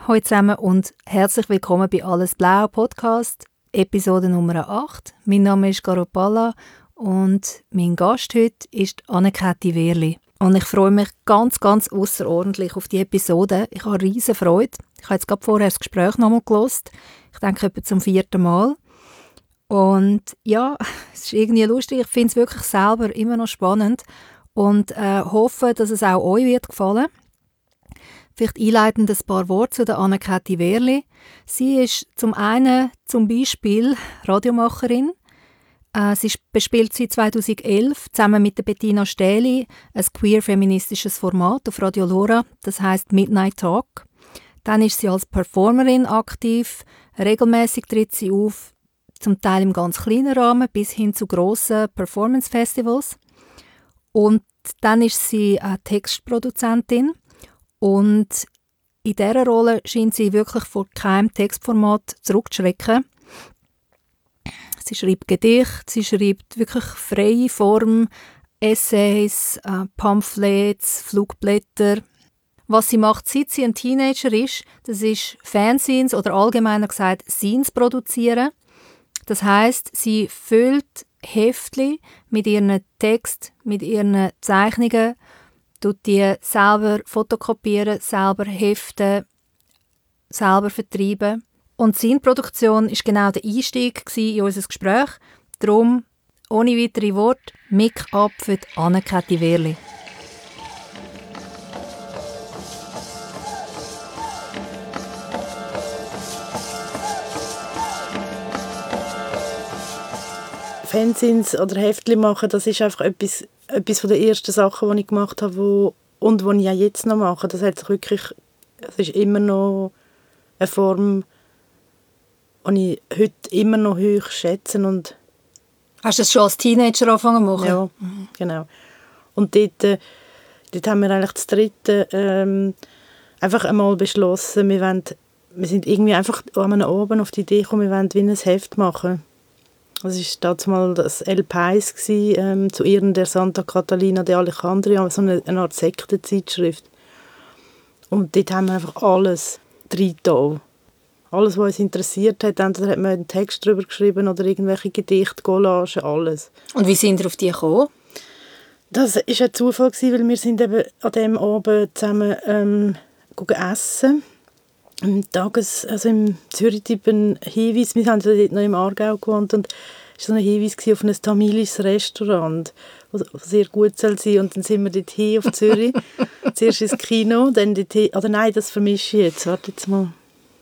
Hallo zusammen und herzlich willkommen bei «Alles Blau» Podcast, Episode Nummer 8. Mein Name ist Caro Palla und mein Gast heute ist Anne-Käthi Wehrli. Und ich freue mich ganz ausserordentlich auf die Episode. Ich habe riesen Freude. Ich habe jetzt gerade vorher das Gespräch nochmal gehört. Ich denke etwa zum 4. Mal. Und ja, es ist irgendwie lustig. Ich finde es wirklich selber immer noch spannend und hoffe, dass es auch euch wird gefallen. Vielleicht einleitend ein paar Worte zu der Anne-Käthi Wehrli. Sie ist zum Beispiel Radiomacherin. Sie bespielt seit 2011 zusammen mit der Bettina Stähli ein queer-feministisches Format auf Radio Lora, das heisst Midnight Talk. Dann ist sie als Performerin aktiv. Regelmäßig tritt sie auf, zum Teil im ganz kleinen Rahmen bis hin zu grossen Performance-Festivals. Und dann ist sie Textproduzentin. Und in dieser Rolle scheint sie wirklich vor keinem Textformat zurückzuschrecken. Sie schreibt Gedichte, sie schreibt wirklich freie Form, Essays, Pamphlets, Flugblätter. Was sie macht, seit sie ein Teenager ist, das ist Fanzines oder allgemeiner gesagt Zines produzieren. Das heisst, sie füllt Heftchen mit ihren Texten, mit ihren Zeichnungen, tut die selber fotokopieren, selber heften, selber vertreiben. Und seine Produktion war genau der Einstieg in unser Gespräch. Darum, ohne weitere Worte, Mic ab für die Anne-Käthi Wehrli. Fanzines oder Heftchen machen, das ist einfach etwas von den ersten Sachen, die ich gemacht habe und die ich auch jetzt noch mache. Das hat sich wirklich, es ist immer noch eine Form, die ich heute immer noch hoch schätze. Und hast du das schon als Teenager angefangen zu machen? Ja, genau. Und dort haben wir eigentlich das Dritte einfach einmal beschlossen, wir sind irgendwie einfach an einem Abend auf die Idee gekommen, wir wollen wie ein Heft machen. Das war damals das El Pais, zu Ehren der Santa Catalina de Alejandría, so eine Art Sektenzeitschrift. Und dort haben wir einfach alles reingetan. Alles, was uns interessiert hat. Entweder hat man einen Text darüber geschrieben oder irgendwelche Gedichte, Collagen, alles. Und wie sind ihr auf die gekommen? Das war ein Zufall, weil wir sind eben an diesem Abend zusammen essen. Also im Zürich-Typ ein Hinweis, wir haben dort noch im Aargau gewohnt und es war so ein Hinweis auf ein tamilisches Restaurant, das sehr gut sein soll. Und dann sind wir dort hin auf Zürich, zuerst ins Kino, dann dort hin, oder nein, das vermische ich jetzt, warte jetzt mal.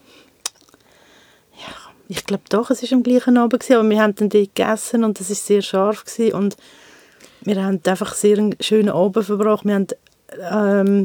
Ja, ich glaube doch, es war am gleichen Abend, aber wir haben dann dort gegessen und es war sehr scharf und wir haben einfach sehr einen schönen Abend verbracht. Wir haben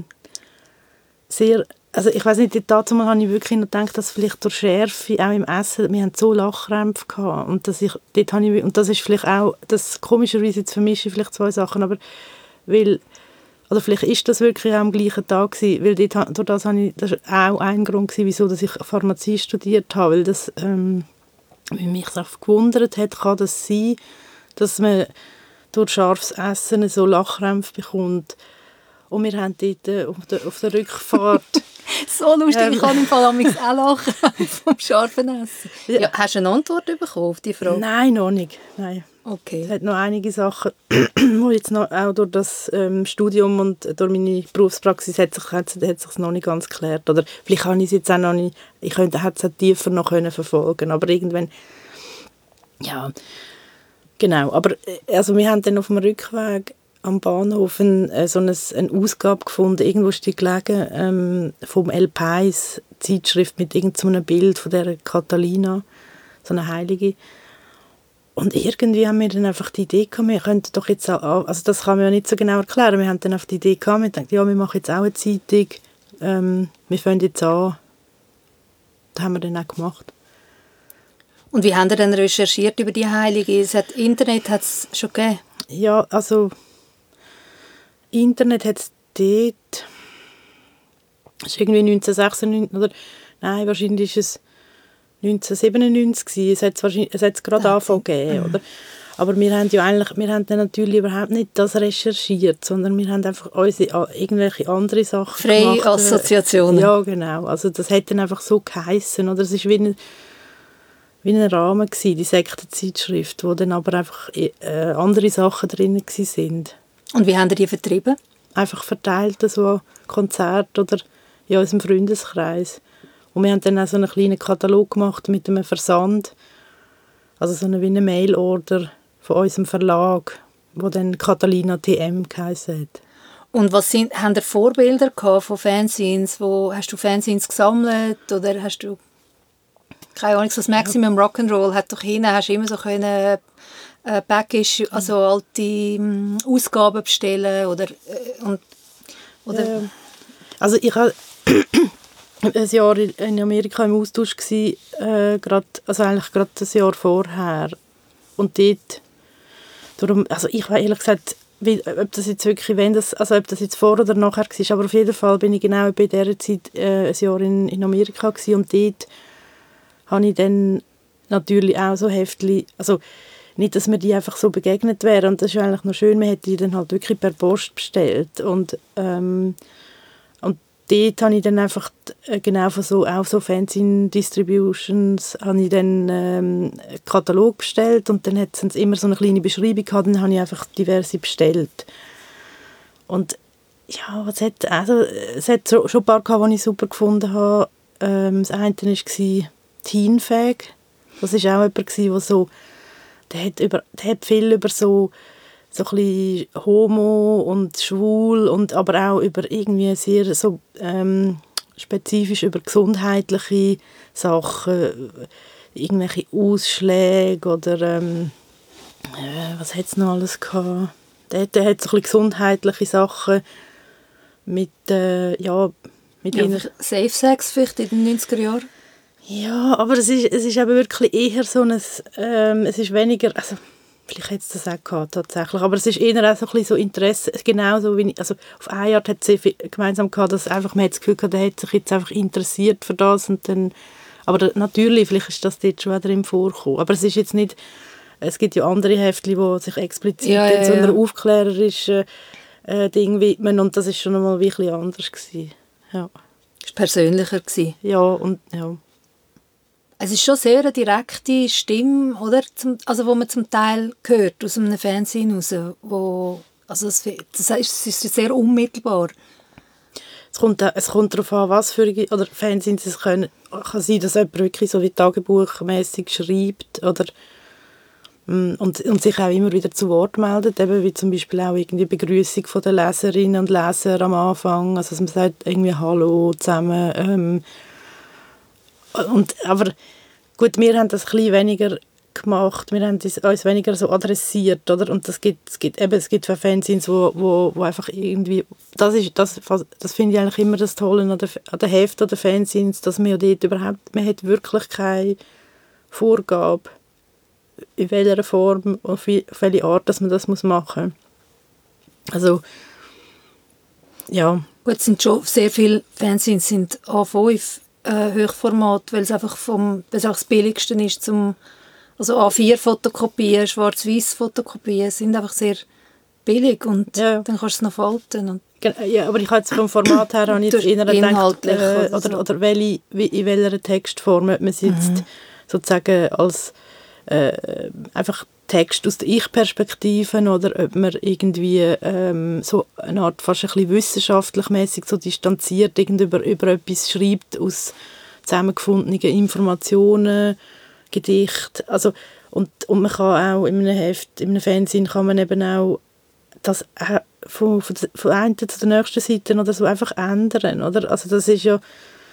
also ich weiss nicht, dazu habe ich wirklich noch gedacht, dass vielleicht durch Schärfe auch im Essen, wir hatten so Lachkrämpfe gehabt und das ist vielleicht auch, das komischerweise jetzt vermische ich vielleicht zwei Sachen, aber oder vielleicht ist das wirklich auch am gleichen Tag gewesen, weil das war auch ein Grund gewesen, wieso dass ich Pharmazie studiert habe, weil das mich auch gewundert hat, kann das sein, dass man durch scharfes Essen so Lachkrämpfe bekommt. Und wir haben dort auf der Rückfahrt... So lustig, ich kann im Fall auch lachen vom scharfen Essen. Ja, hast du eine Antwort bekommen auf die Frage? Nein, noch nicht. Nein. Okay. Es hat noch einige Sachen, die jetzt noch, auch durch das Studium und durch meine Berufspraxis hat sich noch nicht ganz geklärt. Oder vielleicht habe ich es jetzt auch noch nicht... Ich hätte es tiefer noch verfolgen, aber irgendwann... Ja, genau. Aber also wir haben dann auf dem Rückweg am Bahnhof eine Ausgabe gefunden, irgendwo ist die gelegen, vom El Pais, Zeitschrift mit irgendeinem Bild von der Catalina, so eine Heilige. Und irgendwie haben wir dann einfach die Idee gehabt, wir könnten doch jetzt auch, also das kann man ja nicht so genau erklären, wir haben dann auf die Idee gehabt, wir dachten, ja, wir machen jetzt auch eine Zeitung, wir fangen jetzt an. Das haben wir dann auch gemacht. Und wie haben ihr denn recherchiert über die Heilige? Internet hat es schon gegeben? Ja, also Internet hat es dort, das ist irgendwie 1996, oder nein, wahrscheinlich ist es 1997 gewesen. Es hat es gerade angefangen gegeben, oder? Aber wir haben dann natürlich überhaupt nicht das recherchiert, sondern wir haben einfach irgendwelche andere Sachen gemacht. Freie Assoziationen. Ja, genau. Also das hat dann einfach so geheissen. Oder es war wie ein Rahmen gewesen, die Sektenzeitschrift, wo dann aber einfach andere Sachen drin waren. Und wie haben ihr die vertrieben? Einfach verteilt, so Konzerte oder in unserem Freundeskreis. Und wir haben dann auch so einen kleinen Katalog gemacht mit einem Versand. Also so wie eine Mailorder von unserem Verlag, wo dann Catalina TM geheissen hat. Und haben ihr Vorbilder gehabt von Fanzines? Hast du Fanzines gesammelt oder hast du keine Ahnung, das Maximum Rock'n'Roll hat doch hast du immer so können Package, also alte Ausgaben bestellen oder ja. Also ich habe ein Jahr in Amerika im Austausch gsi, also eigentlich gerade das Jahr vorher. Und dort, also ich weiß ehrlich gesagt, ob das jetzt wirklich, ob das jetzt vor oder nachher war, aber auf jeden Fall bin ich genau bei dieser Zeit ein Jahr in Amerika gsi und dort habe ich dann natürlich auch so Heftchen, also nicht, dass mir die einfach so begegnet wären und das ist eigentlich noch schön, man hätte die dann halt wirklich per Post bestellt und dort habe ich dann einfach genau von so Fanzine Distributions habe ich dann einen Katalog bestellt und dann hat es immer so eine kleine Beschreibung gehabt, dann habe ich einfach diverse bestellt. Und ja, es hat schon ein paar gehabt, die ich super gefunden habe. Das eine war Teenfag. Das war auch jemand, der so, der hat viel über so ein bisschen Homo und schwul und aber auch über irgendwie sehr so spezifisch über gesundheitliche Sachen, irgendwelche Ausschläge oder was hat es noch alles gehabt? Der hat so ein bisschen gesundheitliche Sachen mit Safe Sex vielleicht in den 90er Jahren? Ja, aber es ist eben wirklich eher so ein, es ist weniger, also vielleicht hätte es das auch gehabt, tatsächlich, aber es ist eher auch so ein bisschen so Interesse, genauso wie, also auf eine Art hat es sehr viel gemeinsam gehabt, dass einfach, man hat das Gefühl gehabt, der hat sich jetzt einfach interessiert für das und dann, aber natürlich, vielleicht ist das dort schon auch drin vorgekommen, aber es ist jetzt nicht, es gibt ja andere Heftchen, die sich explizit in so einer aufklärerischen Ding widmen und das ist schon einmal wirklich anders gewesen. Ja. Das war persönlicher gewesen. Ja, und ja. Es ist schon sehr eine direkte Stimme, oder? Also, wo man zum Teil hört aus einem Fernsehen raus. Also es ist sehr unmittelbar. Es kommt darauf an, was für oder Fernsehen es kann sein, dass jemand wirklich so wie tagebuchmässig schreibt oder und sich auch immer wieder zu Wort meldet, eben wie zum Beispiel auch irgendwie Begrüßung von den Leserinnen und Lesern am Anfang, also dass man sagt irgendwie «Hallo» zusammen. Aber gut, wir haben das ein bisschen weniger gemacht, wir haben uns weniger so adressiert, oder? Und es gibt Fanzines, wo einfach irgendwie, das finde ich eigentlich immer das Tolle an der Heft oder Fanzines, dass man ja dort überhaupt, man hat wirklich keine Vorgabe, in welcher Form, auf welche Art, dass man das machen muss. Also, ja. Gut, es sind schon sehr viele Fanzines, sind A5 Hochformat, weil es einfach das billigste ist, also A4-Fotokopien, Schwarz-Weiß-Fotokopien sind einfach sehr billig und dann kannst du es noch falten. Und ja, aber ich habe jetzt vom Format her habe ich jetzt eher gedacht, oder in welcher Textform man es jetzt sozusagen als einfach Text aus der Ich-Perspektive oder ob man irgendwie so eine Art fast ein bisschen wissenschaftlich-mässig so distanziert über etwas schreibt aus zusammengefundenen Informationen, Gedicht, also und man kann auch in einem Heft, in einem Fernsehen kann man eben auch das von einer zu der nächsten Seite oder so einfach ändern, oder? Also das ist ja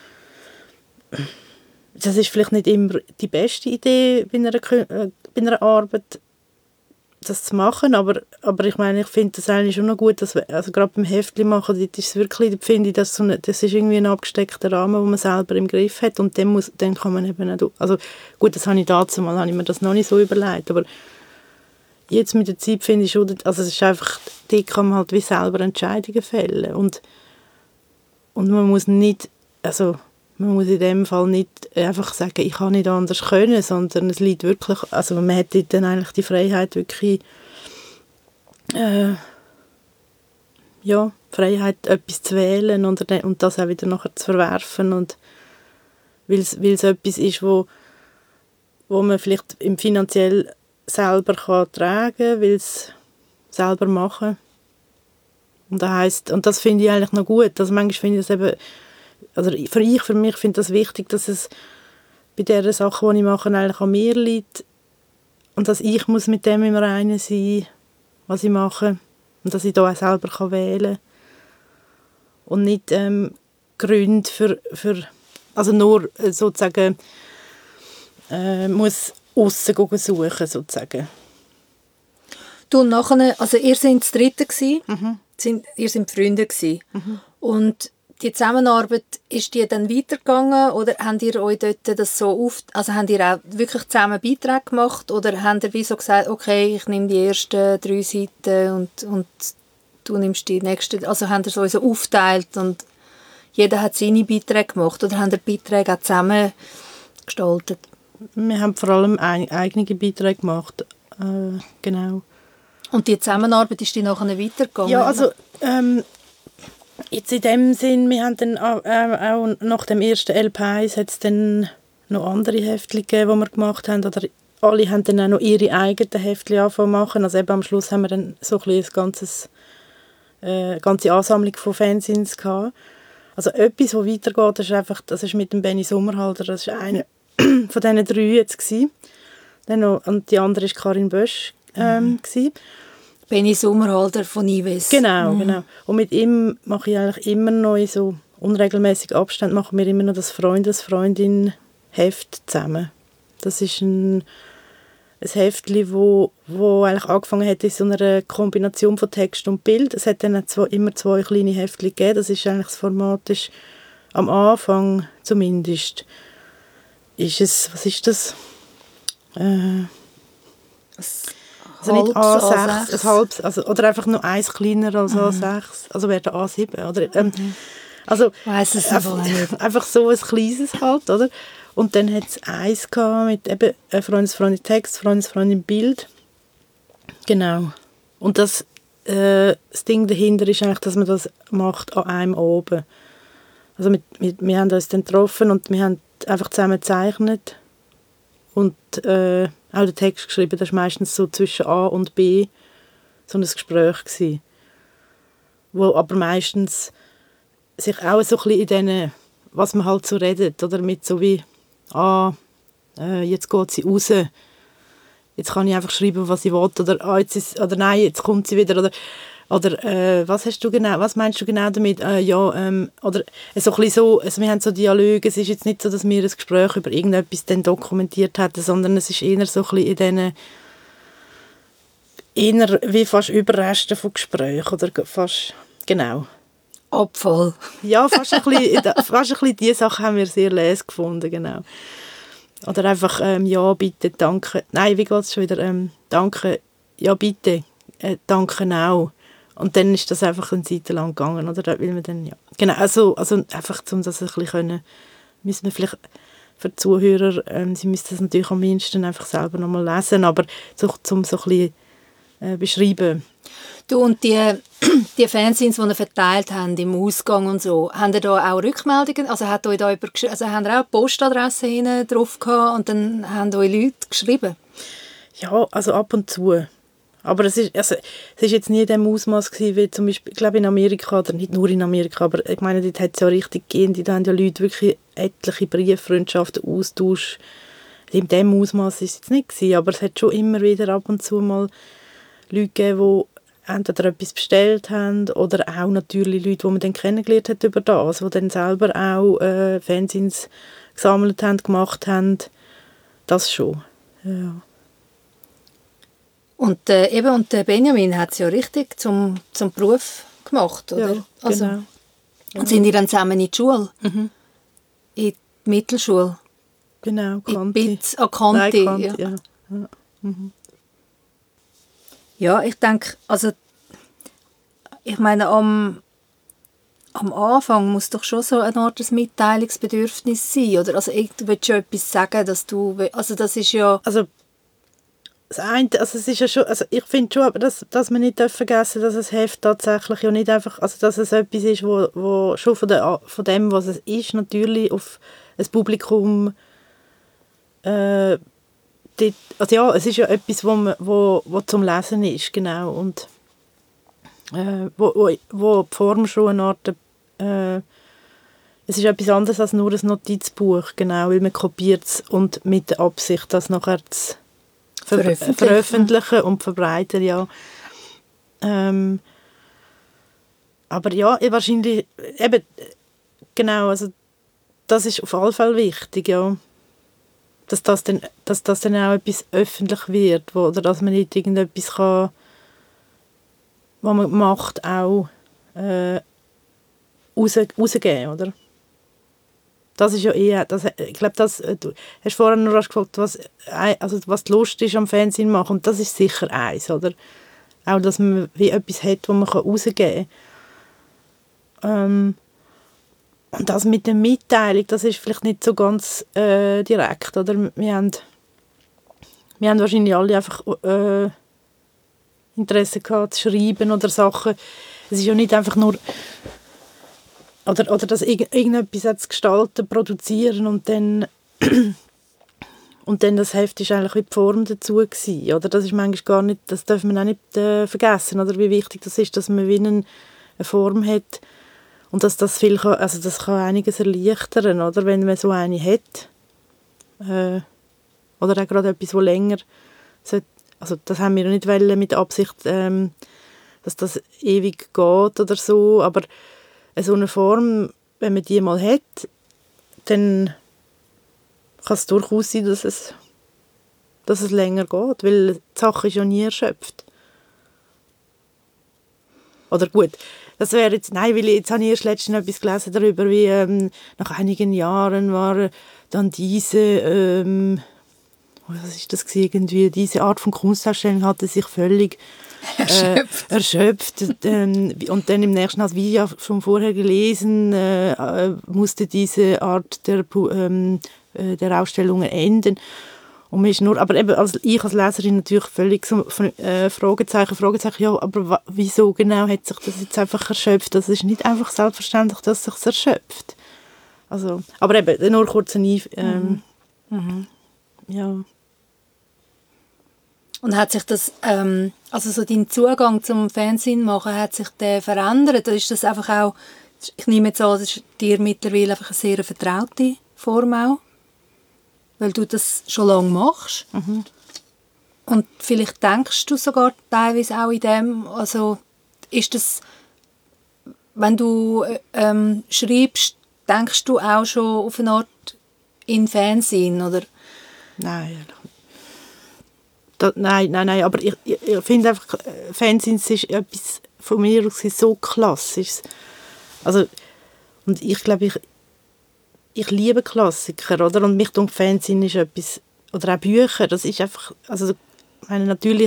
das ist vielleicht nicht immer die beste Idee bei einer Arbeit, das zu machen, aber ich meine, ich finde das eigentlich schon noch gut, dass also gerade beim Heftchen machen, das ist wirklich, finde ich, das ist irgendwie ein abgesteckter Rahmen, den man selber im Griff hat und dann kann man eben nicht, also gut, das habe ich mir das noch nicht so überlegt, aber jetzt mit der Zeit finde ich schon, also es ist einfach, die kann man halt wie selber Entscheidungen fällen und man muss nicht, also man muss in dem Fall nicht einfach sagen, ich kann nicht anders können, sondern es liegt wirklich, also man hat dann eigentlich die Freiheit wirklich, Freiheit, etwas zu wählen und das auch wieder nachher zu verwerfen, und weil es etwas ist, wo man vielleicht im finanziell selber kann tragen kann, will es selber machen. Und das heisst, und das finde ich eigentlich noch gut. Also manchmal finde ich das eben, also für mich finde ich das wichtig, dass es bei den Sachen, die ich mache, eigentlich an mir liegt und dass ich muss mit dem im Reinen sein, was ich mache, und dass ich da auch selber kann wählen kann und nicht Gründe für also nur sozusagen muss aussen suchen, sozusagen. Du, und nachher, also ihr seid das Dritte gsi, ihr seid Freunde gsi. Und die Zusammenarbeit, ist die dann weitergegangen oder habt ihr euch dort das so also habt ihr auch wirklich zusammen Beiträge gemacht oder habt ihr wie so gesagt, okay, ich nehme die ersten 3 Seiten und du nimmst die nächsten, also habt ihr es euch so aufgeteilt und jeder hat seine Beiträge gemacht oder habt ihr Beiträge auch zusammen gestaltet? Wir haben vor allem eigene Beiträge gemacht, genau. Und die Zusammenarbeit ist die nachher weitergegangen? Ja, also jetzt in dem Sinn, wir haben dann auch nach dem ersten LP1 hat es dann noch andere Heftchen gegeben, die wir gemacht haben, oder alle haben dann auch noch ihre eigenen Heftchen angefangen zu machen. Also eben am Schluss haben wir dann so ein bisschen eine ganze Ansammlung von Fanzines gehabt. Also etwas, das weitergeht, das ist mit dem Benny Sommerhalder, das war einer von diesen 3 jetzt gewesen. Dann noch, und die andere war Karin Bösch gewesen. Benny Sommerhalder von Ives. Genau, genau. Und mit ihm mache ich eigentlich immer noch in so unregelmäßigen Abständen machen wir immer noch das Freundin-Heft zusammen. Das ist ein Heftchen, wo eigentlich angefangen hat in so einer Kombination von Text und Bild. Es hat dann immer 2 kleine Heftchen gegeben. Das ist eigentlich das Format, ist am Anfang zumindest, ist es, was ist das? Also nicht A6, ein halbes, also, oder einfach nur eins kleiner als A6, also wäre der A7. Oder, also weiss es einfach so ein kleines halt, oder? Und dann hat es eins gehabt mit eben Freundin Text, Freundin Bild. Genau. Und das Ding dahinter ist eigentlich, dass man das macht an einem oben. Also wir haben uns dann getroffen und wir haben einfach zusammen gezeichnet und auch den Text geschrieben. Das war meistens so zwischen A und B so ein Gespräch gewesen, wo aber meistens sich auch so ein bisschen in denen, was man halt so redet, oder mit so wie jetzt geht sie raus, jetzt kann ich einfach schreiben, was ich will, oder oder nein, jetzt kommt sie wieder, oder was meinst du genau damit? Oder so ein bisschen so, also wir haben so Dialoge, es ist jetzt nicht so, dass wir ein Gespräch über irgendetwas dann dokumentiert hätten, sondern es ist eher so ein bisschen in diesen, eher wie fast Überreste von Gesprächen, oder fast, genau. Abfall. Ja, fast ein bisschen diese Sachen haben wir sehr les gefunden, genau. Oder einfach, ja, bitte, danke. Nein, wie geht es schon wieder? Danke, ja, bitte, danke auch. Und dann ist das einfach eine Zeit lang gegangen, oder? Da will man dann, ja. Genau, also einfach, um das ein bisschen können, müssen wir vielleicht für die Zuhörer, sie müssen das natürlich am mindesten einfach selber nochmal lesen, aber um so ein bisschen beschreiben. Du, und die Fanzines, die ihr verteilt habt im Ausgang und so, haben ihr da auch Rückmeldungen? Also habt ihr da also haben ihr auch eine Postadresse hinten drauf gehabt und dann haben euch Leute geschrieben? Ja, also ab und zu. Aber es ist jetzt nie in dem Ausmaß gewesen, wie zum Beispiel, ich glaube in Amerika, oder nicht nur in Amerika, aber ich meine, dort hat es ja richtig gegeben, da haben ja Leute wirklich etliche Brieffreundschaften, Austausch. In dem Ausmaß ist es jetzt nicht gewesen, aber es hat schon immer wieder ab und zu mal Leute gegeben, die entweder etwas bestellt haben oder auch natürlich Leute, die man dann kennengelernt hat über das, die dann selber auch Fanzines gesammelt haben, gemacht haben. Das schon, ja. Und der Benjamin hat es ja richtig zum Beruf gemacht, oder? Ja, also, genau. Und sind die dann zusammen in die Schule? Mhm. In die Mittelschule? Genau, Kanti. Kanti, ja. Ja. Ja. Mhm. Ja, ich denke, also ich meine, am am Anfang muss doch schon so eine Art Mitteilungsbedürfnis sein, oder? Also du willst schon etwas sagen, dass du, also das ist ja... Also das eine, also es ist ja schon, also ich finde schon, aber dass man nicht vergessen darf, dass ein Heft tatsächlich ja nicht einfach, also dass es etwas ist, wo schon von dem, was es ist, natürlich auf ein Publikum also ja, es ist ja etwas, wo zum Lesen ist, genau, und wo die Form schon eine Art es ist etwas anderes als nur ein Notizbuch, genau, weil man kopiert es und mit der Absicht, das nachher zu veröffentlichen und verbreiten, ja. Aber ja, wahrscheinlich, eben, genau, also das ist auf alle Fälle wichtig, ja. Dass das dann auch etwas öffentlich wird, oder dass man nicht irgendetwas kann, was man macht, auch rausgeben, oder? Das ist ja eher, ich glaube, du hast vorhin noch gefragt, was die Lust ist am Fernsehen machen, und das ist sicher eins, oder? Auch, dass man wie etwas hat, das man rausgeben kann. Und das mit der Mitteilung, das ist vielleicht nicht so ganz direkt, oder? Wir haben wahrscheinlich alle einfach Interesse gehabt, zu schreiben oder Sachen. Es ist ja nicht einfach nur... Oder dass irgendetwas zu gestalten, produzieren und dann das Heft ist eigentlich wie die Form dazu gewesen, oder? Das ist manchmal gar nicht, das darf man auch nicht vergessen, oder? Wie wichtig das ist, dass man wie eine Form hat und dass das viel kann, also das kann einiges erleichtern, oder? Wenn man so eine hat. Oder auch gerade etwas, das länger sollte, also das haben wir nicht wollen mit Absicht, dass das ewig geht oder so, aber so eine Form, wenn man die mal hat, dann kann es durchaus sein, dass es länger geht, weil die Sache ist ja nie erschöpft. Oder gut, das wäre jetzt, nein, weil jetzt habe ich erst letztens etwas gelesen darüber, wie nach einigen Jahren war dann diese, was ist das irgendwie, diese Art von Kunstausstellung hatte sich völlig erschöpft. Und dann im nächsten, als wir ja schon vorher gelesen, musste diese Art der Ausstellungen enden. Und man ist nur, aber eben ich als Leserin natürlich völlig so Fragezeichen, ja, aber wieso genau hat sich das jetzt einfach erschöpft? Das ist nicht einfach selbstverständlich, dass es sich erschöpft. Also, aber eben, nur kurz ja. Und hat sich das, also so dein Zugang zum Fernsehen machen, hat sich der verändert? Oder ist das einfach auch, ich nehme jetzt an, das ist dir mittlerweile einfach eine sehr vertraute Form auch, weil du das schon lange machst. Mhm. Und vielleicht denkst du sogar teilweise auch in dem, also ist das, wenn du schreibst, denkst du auch schon auf eine Art in Fernsehen, oder? Nein, aber ich finde einfach, Fernsehen ist etwas von mir aus so Klassisches. Also, und ich glaube, ich liebe Klassiker, oder? Und mich denkt, Fernsehen ist etwas, oder auch Bücher, das ist einfach, also, ich meine, natürlich,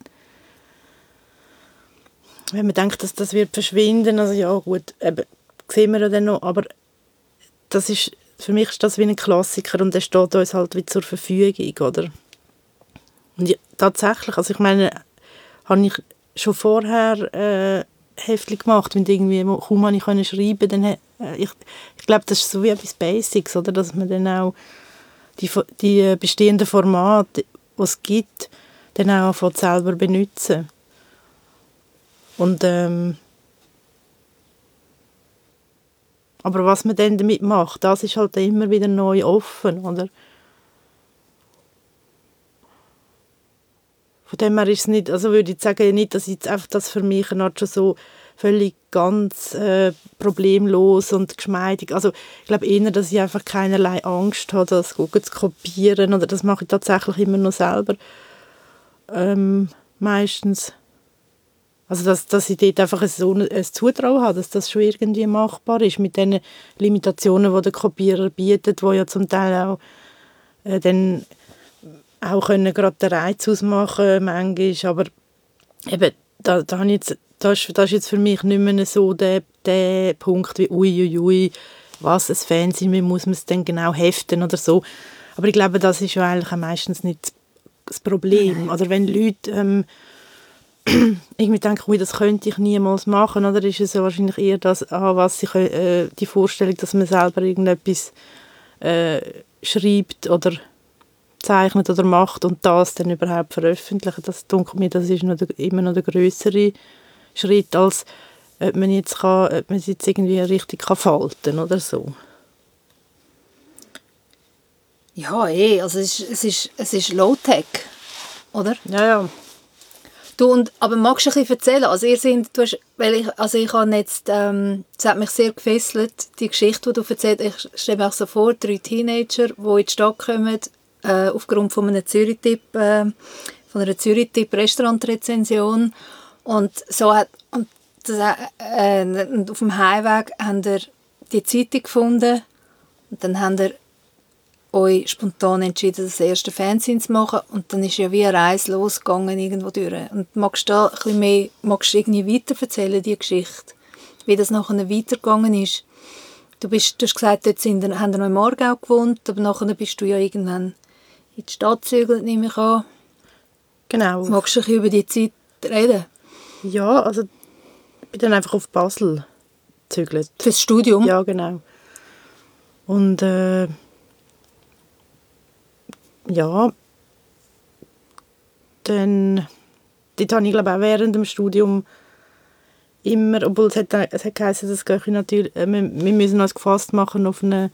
wenn man denkt, dass das wird verschwinden, also ja, gut, eben, sehen wir ja dann noch, aber das ist, für mich ist das wie ein Klassiker und der steht uns halt wie zur Verfügung, oder? Und ja, tatsächlich, also ich meine, habe ich schon vorher Heftchen gemacht, wenn irgendwie kaum habe ich schreiben, dann ich glaube, das ist so wie etwas Basics, oder, dass man dann auch die bestehenden Formate, die es gibt, dann auch selber benutzen. Und aber was man dann damit macht, das ist halt immer wieder neu offen, oder? Von dem her ist es nicht, also würde ich sagen, nicht, dass jetzt einfach das für mich eine Art schon so völlig ganz problemlos und geschmeidig, also ich glaube eher, dass ich einfach keinerlei Angst habe, das zu kopieren, oder das mache ich tatsächlich immer noch selber, meistens. Also dass ich dort einfach so ein Zutrauen habe, dass das schon irgendwie machbar ist, mit den Limitationen, die der Kopierer bietet, die ja zum Teil auch dann auch können gerade den Reiz ausmachen manchmal, aber eben, da habe ich jetzt das ist jetzt für mich nicht mehr so der Punkt wie uiuiui, was ein Fernsehen, wie muss man es denn genau heften oder so. Aber ich glaube, das ist ja eigentlich auch meistens nicht das Problem. Oder wenn Leute irgendwie denken, ui, das könnte ich niemals machen, oder ist es ja wahrscheinlich eher das, was sich, die Vorstellung, dass man selber irgendetwas schreibt oder zeichnet oder macht und das dann überhaupt veröffentlichen. Das denkt mir, das ist immer noch der grössere Schritt, als ob man es jetzt irgendwie richtig falten kann oder so. Ja, also es ist Low-Tech, oder? Ja. Aber magst du ein bisschen erzählen? Also ich habe jetzt, es hat mich sehr gefesselt, die Geschichte, die du erzählst. Ich stelle mir auch so vor, 3 Teenager, die in die Stadt kommen, aufgrund von einer Zürich-Tipp, Restaurant-Rezension. Und auf dem Heimweg haben wir die Zeitung gefunden und dann haben wir euch spontan entschieden, das erste Fernsehen zu machen und dann ist ja wie eine Reise losgegangen irgendwo durch. Und magst du da ein bisschen mehr, magst du irgendwie weiterverzählen, die Geschichte, wie das nachher weitergegangen ist? Du hast gesagt, dort haben wir noch im Aargau gewohnt, aber nachher bist du ja irgendwann in die Stadt gezügelt, nehme ich an. Genau. Magst du ein bisschen über die Zeit reden? Ja, also ich bin dann einfach auf Basel gezügelt. Fürs Studium? Ja, genau. Und ja, dann dort habe ich, glaube auch während dem Studium immer, obwohl es hat geheißen, das gehe ich natürlich, wir müssen uns gefasst machen auf eine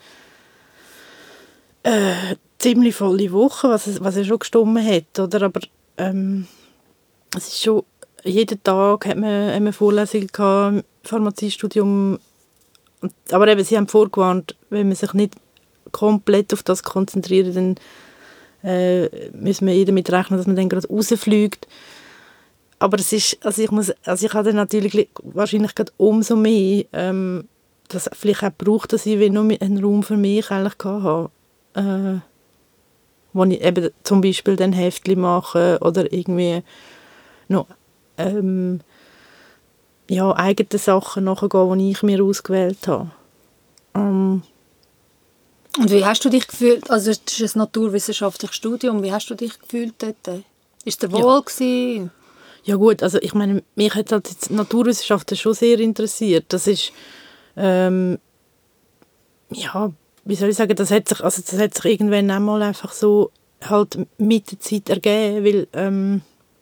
ziemlich volle Woche, was ja schon gestimmt hat, oder? Aber es ist schon, jeden Tag haben wir Vorlesungen gehabt, im Pharmaziestudium, aber eben, sie haben vorgewarnt, wenn man sich nicht komplett auf das konzentriert, dann müssen wir damit rechnen, dass man dann gerade rausfliegt. Aber es ist, ich habe dann natürlich wahrscheinlich gerade umso mehr das vielleicht auch gebraucht, dass ich nur einen Raum für mich eigentlich hatte. Wo ich eben zum Beispiel dann Heftchen mache oder irgendwie noch eigene Sachen nachgehen, die ich mir ausgewählt habe. Und wie hast du dich gefühlt, also es ist ein naturwissenschaftliches Studium, wie hast du dich gefühlt dort? Ist dir wohl gewesen? Ja gut, also ich meine, mich hat halt jetzt Naturwissenschaften schon sehr interessiert. Das ist, wie soll ich sagen, das hat sich irgendwann einmal einfach so halt mit der Zeit ergeben,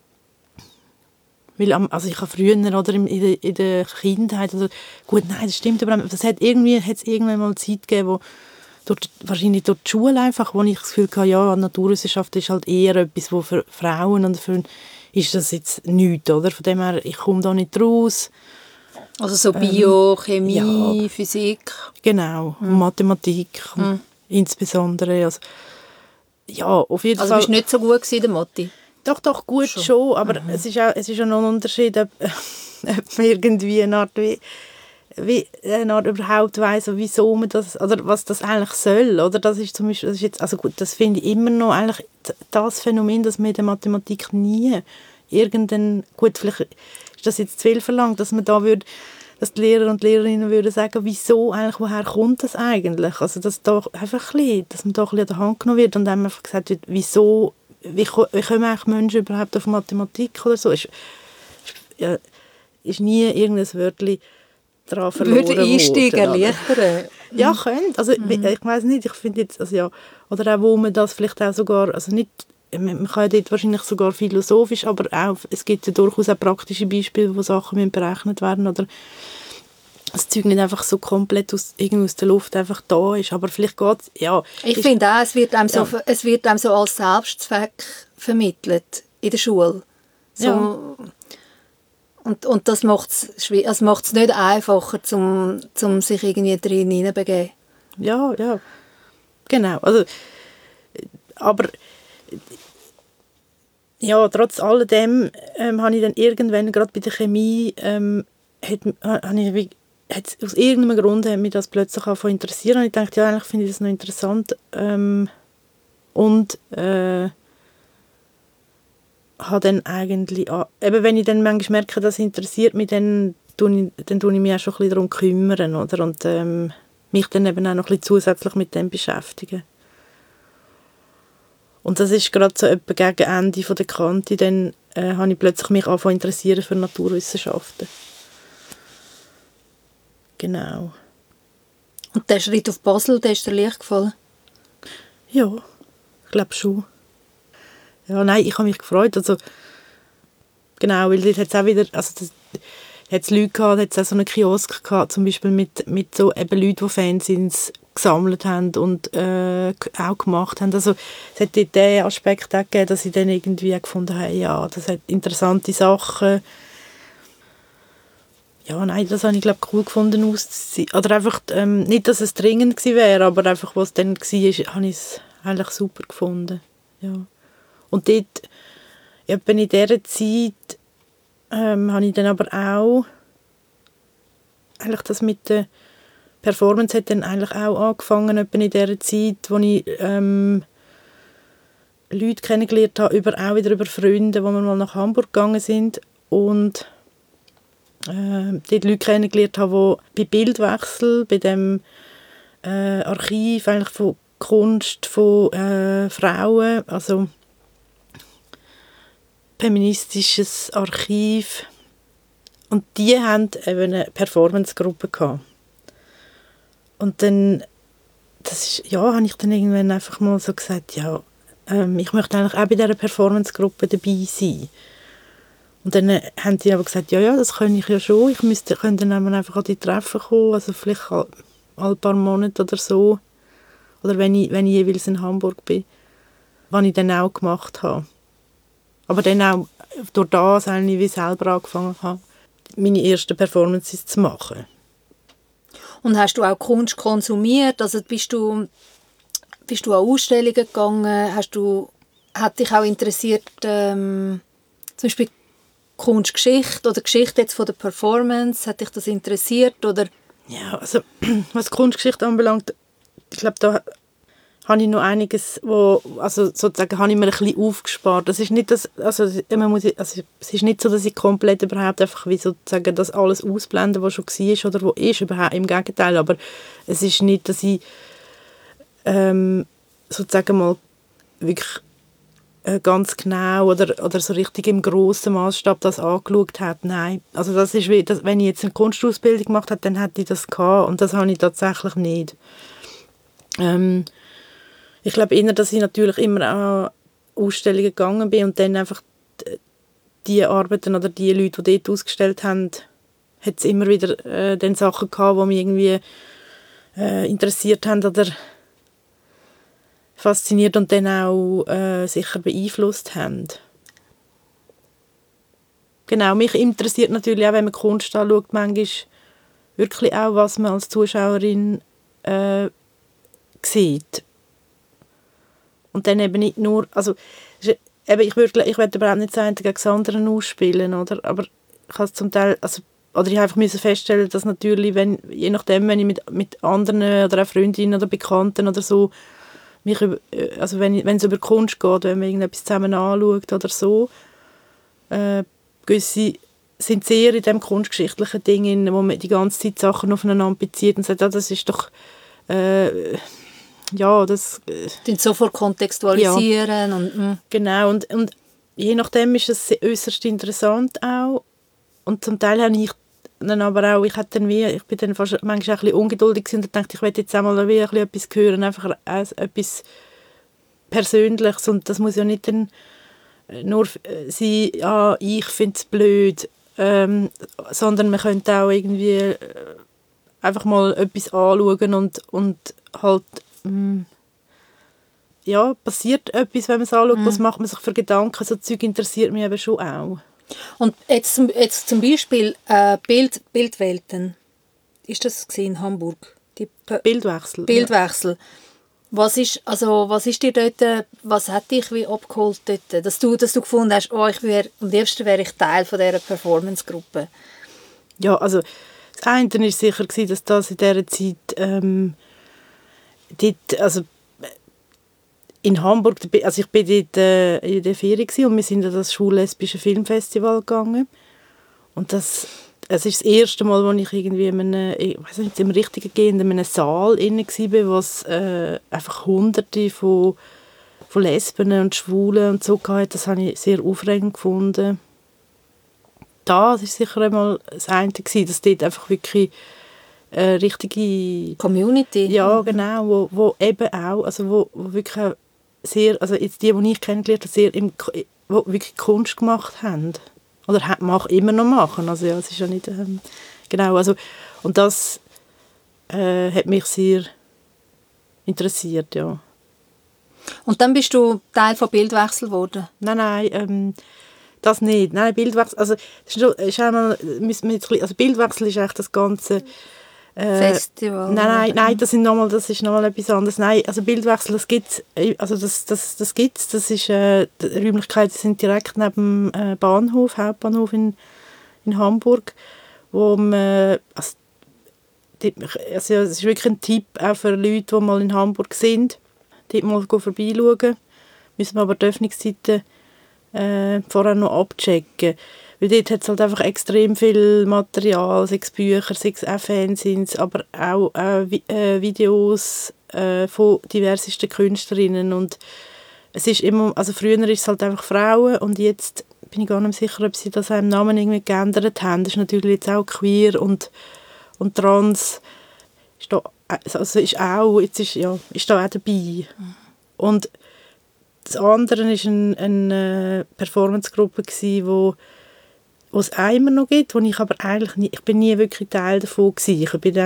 weil also ich habe früher oder in der Kindheit, also, gut, nein, das stimmt, aber es hat irgendwann mal Zeit gegeben, wo wahrscheinlich durch die Schule einfach, wo ich das Gefühl hatte, ja, Naturwissenschaft ist halt eher etwas, wo für Frauen und für ist das jetzt nichts, oder? Von dem her, ich komme da nicht raus. Also so Bio, Chemie, Physik. Genau, Mathematik insbesondere. Also, ja, auf jeden Fall. Also bist du nicht so gut gewesen, der Mathe? Doch, gut schon, aber es ist ja noch ein Unterschied, ob man irgendwie eine Art überhaupt weiss, wieso man das, oder was das eigentlich soll, oder? Das ist zum Beispiel, das finde ich immer noch eigentlich das Phänomen, dass man in der Mathematik nie gut, vielleicht ist das jetzt zu viel verlangt, dass man da dass die Lehrer und Lehrerinnen würden sagen, wieso eigentlich, woher kommt das eigentlich? Also, dass man da ein bisschen an der Hand genommen wird und dann einfach gesagt wird, wieso, wie kommen eigentlich Menschen überhaupt auf Mathematik oder so? Ist nie irgendein Wörtchen daran verloren worden. Würde Einstieg erleichtern? Ja, könnte. Also, ich weiss nicht, ich finde jetzt, also ja, oder auch, wo man das vielleicht auch sogar, also nicht, man kann ja dort wahrscheinlich sogar philosophisch, aber auch, es gibt ja durchaus auch praktische Beispiele, wo Sachen berechnet werden oder das Zeug nicht einfach so komplett aus der Luft einfach da ist, aber vielleicht geht es, ja. Ich finde auch, es wird einem so als Selbstzweck vermittelt in der Schule. So, ja. Und das macht es nicht einfacher, um sich irgendwie drin hineinzubegeben. Ja, genau. Also, aber ja, trotz alledem habe ich dann irgendwann, gerade bei der Chemie, aus irgendeinem Grund hat mich das plötzlich auch interessiert und ich dachte, ja, eigentlich finde ich das noch interessant. Und habe habe dann eigentlich, eben wenn ich dann manchmal merke, das interessiert mich, dann tue ich mich auch schon ein bisschen darum kümmern, oder? Und mich dann eben auch noch ein bisschen zusätzlich mit dem beschäftigen. Und das ist gerade so etwa gegen Ende der Kante, dann habe ich plötzlich mich angefangen zu interessieren für Naturwissenschaften. Genau. Und der Schritt auf Basel, der ist dir leicht gefallen? Ja, ich glaube schon. Ja, nein, ich habe mich gefreut. Also, genau, weil dort hat es auch wieder, also hat es Leute gehabt, hat es auch so einen Kiosk gehabt, zum Beispiel mit so eben Leuten, die Fanzines gesammelt haben und auch gemacht haben. Also es hat dort den Aspekt auch gegeben, dass ich dann irgendwie gefunden habe, ja, das hat interessante Sachen. Ja, nein, das habe ich, glaube ich, cool gefunden auszuziehen. Oder einfach, nicht, dass es dringend gewesen wäre, aber einfach, was dann war, habe ich es eigentlich super gefunden. Ja. Und dort, etwa in dieser Zeit, habe ich dann aber auch eigentlich das mit der Performance hat dann eigentlich auch angefangen, etwa in dieser Zeit, wo ich Leute kennengelernt habe, auch wieder über Freunde, wo wir mal nach Hamburg gegangen sind und dort Leute kennengelernt habe, die bei Bildwechsel, bei dem Archiv eigentlich von Kunst von Frauen, also feministisches Archiv, und die hatten eben eine Performance-Gruppe gehabt. Und dann, habe ich dann irgendwann einfach mal so gesagt, ja, ich möchte eigentlich auch bei dieser Performance-Gruppe dabei sein. Und dann haben die aber gesagt, ja, das kann ich ja schon, könnte dann einfach an die Treffen kommen, also vielleicht alle paar Monate oder so, oder wenn ich jeweils in Hamburg bin, was ich dann auch gemacht habe. Aber dann auch durch das, als ich selber angefangen habe, meine ersten Performances zu machen. Und hast du auch Kunst konsumiert? Also bist du an Ausstellungen gegangen? Hat dich auch interessiert, zum Beispiel Kunstgeschichte oder Geschichte jetzt von der Performance? Hat dich das interessiert? Oder? Ja, also was Kunstgeschichte anbelangt, ich glaube, da habe ich noch einiges, sozusagen habe ich mir ein bisschen aufgespart. Das ist nicht das, es ist nicht so, dass ich komplett überhaupt einfach wie sozusagen das alles ausblende, was schon war oder was ist, überhaupt im Gegenteil. Aber es ist nicht, dass ich sozusagen mal wirklich ganz genau oder so richtig im grossen Maßstab das angeschaut habe. Nein, also das ist wie, wenn ich jetzt eine Kunstausbildung gemacht habe, dann hätte ich das gehabt und das habe ich tatsächlich nicht. Ich glaube eher, dass ich natürlich immer an Ausstellungen gegangen bin und dann einfach die Arbeiten oder die Leute, die dort ausgestellt haben, hat es immer wieder dann Sachen gehabt, die mich irgendwie interessiert haben oder fasziniert und dann auch sicher beeinflusst haben. Genau, mich interessiert natürlich auch, wenn man Kunst anschaut, manchmal wirklich auch, was man als Zuschauerin sieht. Und dann eben nicht nur, also eben, ich würde überhaupt nicht sagen, gegen das andere ausspielen, oder? Aber ich habe es zum Teil, oder ich einfach musste feststellen, dass natürlich, je nachdem, wenn ich mit anderen oder auch Freundinnen oder Bekannten oder so, wenn es über Kunst geht, wenn man irgendetwas zusammen anschaut oder so, gewisse sind sehr in dem kunstgeschichtlichen Ding, wo man die ganze Zeit Sachen aufeinander bezieht und sagt, das ist doch das sofort kontextualisieren. Ja. Und, genau, und je nachdem ist es äußerst interessant auch. Und zum Teil habe ich dann aber auch, ich bin dann fast manchmal ein bisschen ungeduldig und dachte, ich will jetzt auch mal wie ein bisschen etwas hören, einfach etwas Persönliches. Und das muss ja nicht dann nur sein, ja, ich finde es blöd, sondern man könnte auch irgendwie einfach mal etwas anschauen und halt passiert etwas, wenn man es anschaut, was macht man sich für Gedanken, so Zeug interessiert mich eben schon auch. Und jetzt zum Beispiel Bildwelten, ist das in Hamburg? Bildwechsel. Bildwechsel. Ja. Was ist dir dort, was hat dich wie abgeholt dort, dass du gefunden hast, am liebsten wäre ich Teil von dieser Performance-Gruppe? Ja, also das eine war sicher, dass das in dieser Zeit in Hamburg, also ich bin dort in der Ferien und wir sind an das schwul-lesbische Filmfestival gegangen. Und es ist das erste Mal, wo ich irgendwie ich weiß nicht, im richtigen Gehen in einem Saal inne war, wo es einfach Hunderte von Lesben und Schwulen und so gab. Das habe ich sehr aufregend gefunden. Das war sicher einmal das eine, dass dort einfach wirklich richtige Community. Ja, genau, wo eben auch, also wo wirklich sehr, also jetzt die ich kennengelernt habe, sehr wo wirklich Kunst gemacht haben. Oder immer noch machen. Also ja, es ist ja nicht, genau, also und das hat mich sehr interessiert, ja. Und dann bist du Teil von Bildwechsel geworden? Nein, das nicht. Nein, Bildwechsel, also also Bildwechsel ist eigentlich das ganze Festival? Nein, das ist nochmal etwas anderes. Nein, also Bildwechsel, das gibt's, also das gibt's, das ist, die Räumlichkeiten sind direkt neben dem Hauptbahnhof in Hamburg, wo man, also es ist wirklich ein Tipp auch für Leute, die mal in Hamburg sind, dort mal vorbeischauen. Müssen wir aber die Öffnungszeiten vorher noch abchecken. Weil dort hat es halt einfach extrem viel Material, sei es Bücher, sei es auch Fanzines, aber auch Videos von diversesten Künstlerinnen. Und es ist immer, also früher ist es halt einfach Frauen und jetzt bin ich gar nicht sicher, ob sie das auch im Namen irgendwie geändert haben. Das ist natürlich jetzt auch queer und trans ist da, also ist da auch dabei. Und das andere war eine Performance-Gruppe, wo es auch immer noch gibt, wo ich aber eigentlich nie, ich bin nie wirklich Teil davon gewesen.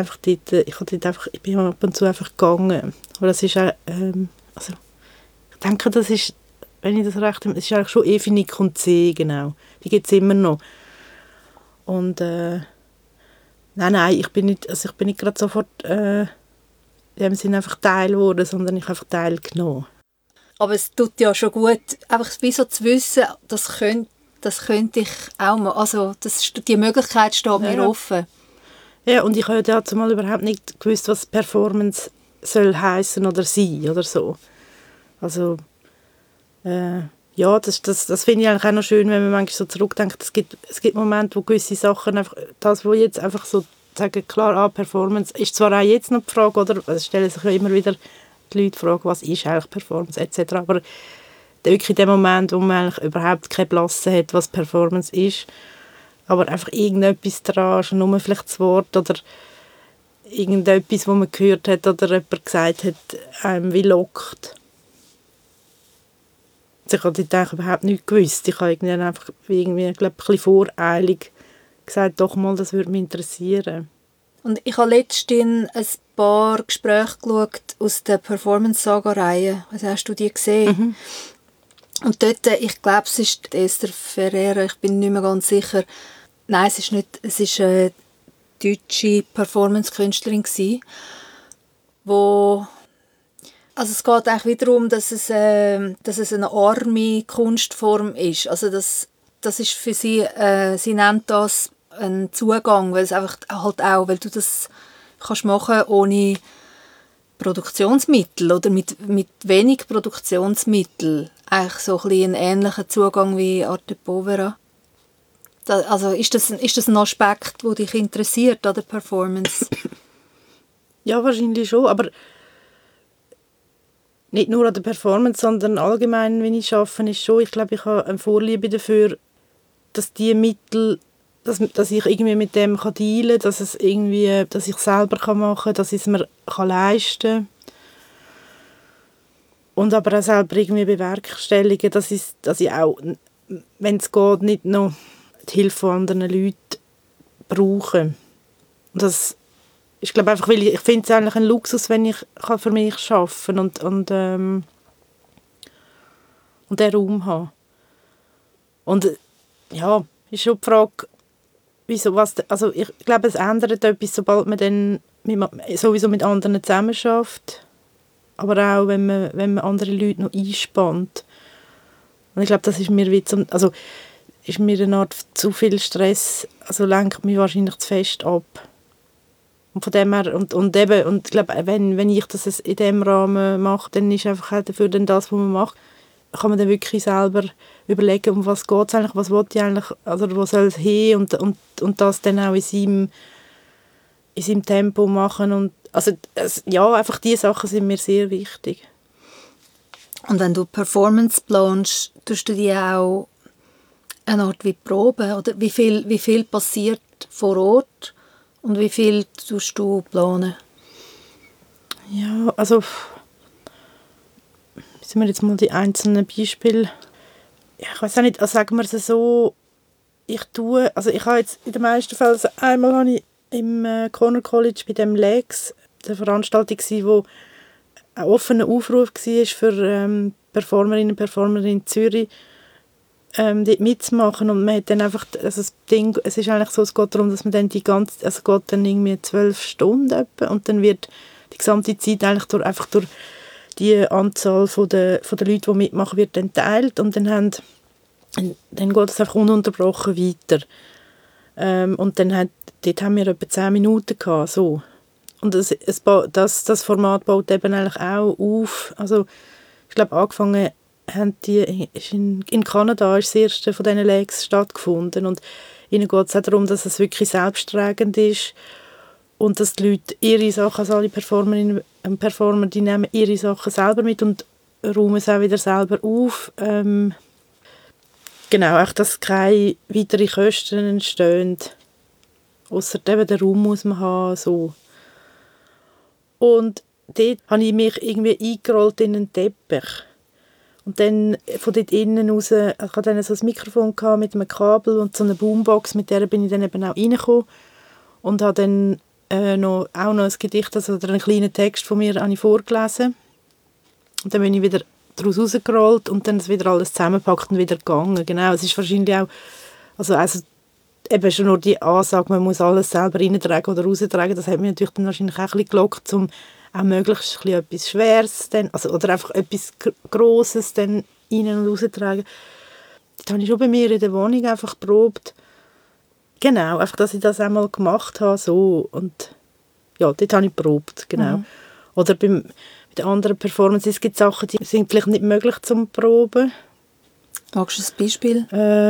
Ich bin ab und zu einfach gegangen. Aber das ist auch, also ich denke, das ist, wenn ich das recht habe, das ist eigentlich schon Evenik und C, genau. Die gibt es immer noch. Und nein, ich bin nicht gerade sofort in dem Sinne einfach Teil geworden, sondern ich habe einfach teilgenommen. Aber es tut ja schon gut, einfach wie so zu wissen, das könnte ich auch mal. Also die Möglichkeit steht mir offen. Ja, und ich habe ja zumal überhaupt nicht gewusst, was Performance soll heissen oder sein oder so. Also ja, das finde ich eigentlich auch noch schön, wenn man manchmal so zurückdenkt. Es gibt Momente, wo gewisse Sachen einfach, das, wo jetzt einfach so sagen, klar, Performance ist zwar auch jetzt noch die Frage, oder? Es stellen sich ja immer wieder die Leute fragen, was ist eigentlich Performance etc. Aber wirklich in dem Moment, wo man eigentlich überhaupt keine Blasse hat, was Performance ist, aber einfach irgendetwas dran, schon nur vielleicht das Wort oder irgendetwas, was man gehört hat oder jemand gesagt hat, einem wie lockt. Also ich habe dort überhaupt nichts gewusst. Ich habe einfach irgendwie, glaube ein bisschen voreilig gesagt, doch mal, das würde mich interessieren. Und ich habe letztens ein paar Gespräche geschaut aus der Performance-Saga-Reihe. Also hast du die gesehen? Mhm. Und dort, ich glaube, es ist Esther Ferreira, ich bin nicht mehr ganz sicher. Nein, es ist nicht, es ist eine deutsche Performance-Künstlerin gewesen, wo, also es geht eigentlich wieder darum, dass es eine arme Kunstform ist. Also das ist für sie, sie nennt das einen Zugang, weil es einfach halt auch, weil du das kannst machen ohne Produktionsmittel oder mit wenig Produktionsmittel, eigentlich so ein bisschen einen ähnlichen Zugang wie Arte Povera. Also ist das ein Aspekt, der dich interessiert an der Performance? Ja, wahrscheinlich schon, aber nicht nur an der Performance, sondern allgemein, wenn ich arbeite, ist schon, ich glaube, ich habe eine Vorliebe dafür, dass die Mittel, dass ich irgendwie mit dem dealen kann, dass ich selber machen kann, dass ich es mir leisten kann. Und aber auch selber irgendwie bewerkstelligen, dass ich auch, wenn es geht, nicht noch die Hilfe von anderen Leuten brauche. Und das ist, glaube einfach, weil ich finde es eigentlich ein Luxus, wenn ich für mich arbeiten kann und den Raum haben. Und ja, ist schon die Frage, wieso, also ich glaube, es ändert etwas, sobald man dann sowieso mit anderen zusammenarbeitet, aber auch, wenn man andere Leute noch einspannt. Und ich glaube, das ist mir ist mir eine Art zu viel Stress, also lenkt mich wahrscheinlich zu fest ab. Und von dem her, und ich glaube, wenn ich das in diesem Rahmen mache, dann ist einfach auch dafür dann das, was man macht, kann man dann wirklich selber überlegen, um was geht es eigentlich, was will ich eigentlich, also wo soll es hin und das dann auch in seinem Tempo machen. Und, also, ja, einfach diese Sachen sind mir sehr wichtig. Und wenn du Performance planst, tust du die auch eine Art wie Proben? Oder wie viel passiert vor Ort und wie viel tust du planen? Ja, also sind wir jetzt mal die einzelnen Beispiele. Ja, ich weiß auch nicht, also sagen wir es so, ich habe jetzt in den meisten Fällen, also einmal habe ich im Cornell College bei dem Lex eine Veranstaltung gewesen, wo ein offener Aufruf war für Performerinnen und Performer in Zürich, dort mitzumachen. Und man hat dann einfach, also das Ding, es ist eigentlich so, es geht darum, dass man dann es geht dann irgendwie 12 Stunden etwa, und dann wird die gesamte Zeit eigentlich durch die Anzahl von der Leute, die mitmachen, wird dann geteilt, und dann geht es einfach ununterbrochen weiter. Und dort haben wir etwa 10 Minuten gehabt, so. Und das Format baut eben eigentlich auch auf. Also ich glaube, angefangen haben die in Kanada ist das erste von diesen Legs stattgefunden, und ihnen geht es auch darum, dass es wirklich selbsttragend ist und dass die Leute ihre Sachen, also alle Performerinnen und Performer, die nehmen ihre Sachen selber mit und räumen es auch wieder selber auf. Genau, auch, dass keine weiteren Kosten entstehen, ausser eben den Raum muss man haben, so. Und dort habe ich mich irgendwie eingerollt in einen Teppich. Und dann von dort innen raus, ich hatte dann so ein Mikrofon mit einem Kabel und so eine Boombox, mit der bin ich dann eben auch reingekommen. Und habe dann auch noch ein Gedicht, also einen kleinen Text von mir habe ich vorgelesen. Und dann bin ich wieder daraus rausgerollt und dann ist wieder alles zusammengepackt und wieder gegangen. Genau, es ist wahrscheinlich auch, also eben schon nur die Ansage, man muss alles selber reintragen oder raustragen, das hat mich natürlich dann wahrscheinlich auch ein bisschen gelockt, um auch möglichst etwas Schweres dann, also, oder einfach etwas Grosses dann rein und rauszutragen. Das habe ich schon bei mir in der Wohnung einfach geprobt. Genau, einfach, dass ich das einmal gemacht habe, so. Und ja, dort habe ich geprobt, genau. Mhm. Oder bei den anderen Performances gibt es Sachen, die sind vielleicht nicht möglich zum Proben. Magst du ein Beispiel?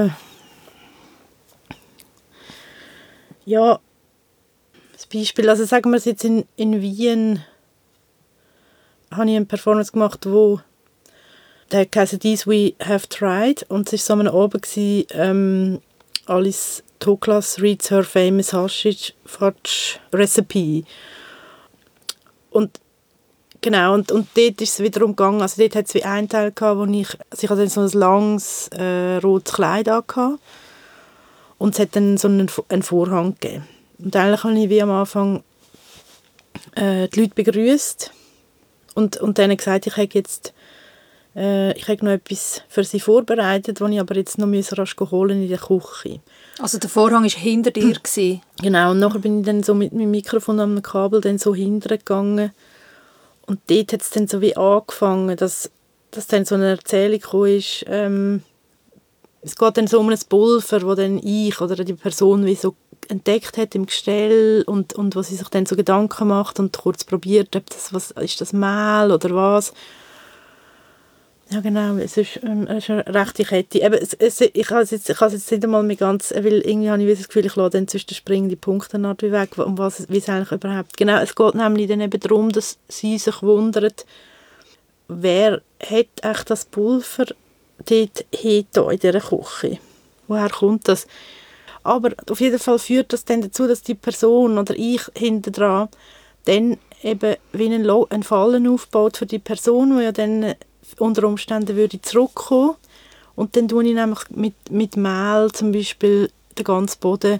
Ja, das Beispiel, also sagen wir es jetzt in Wien, habe ich eine Performance gemacht, wo der heisst «These We Have Tried», und es war so am Abend, Alice Toklas reads her famous Hashish Fudge Recipe. Und genau, und dort ist es wiederum gegangen, also dort hat es wie einen Teil gehabt, wo ich hatte dann so ein langes rotes Kleid angehabt, und es hat dann so einen Vorhang gegeben. Und eigentlich habe ich wie am Anfang die Leute begrüßt und denen gesagt, ich habe noch etwas für sie vorbereitet, das ich aber jetzt noch rasch holen in der Küche. Also der Vorhang war hinter dir gewesen. Genau, und nachher bin ich dann so mit meinem Mikrofon am Kabel dann so hintergegangen. Und dort hat es dann so wie angefangen, dass dann so eine Erzählung gekommen ist. Es geht dann so um ein Pulver, das dann ich oder die Person wie so entdeckt hat im Gestell und wo sie sich dann so Gedanken macht und kurz probiert, ob ist das Mehl oder was. Ja genau, es ist eine rechte Kette. Eben, ich kann es jetzt nicht einmal mehr ganz, weil irgendwie habe ich das Gefühl, ich lasse dann zwischen den springenden Punkten weg, wie es eigentlich überhaupt... Genau, es geht nämlich dann eben darum, dass sie sich wundern, wer hat echt das Pulver dort hinten in dieser Küche? Woher kommt das? Aber auf jeden Fall führt das dann dazu, dass die Person oder ich hinten dran dann eben wie einen Fallen aufbaut für die Person, die ja dann unter Umständen würde zurückkommen. Und dann tue ich nämlich mit Mehl zum Beispiel den ganzen Boden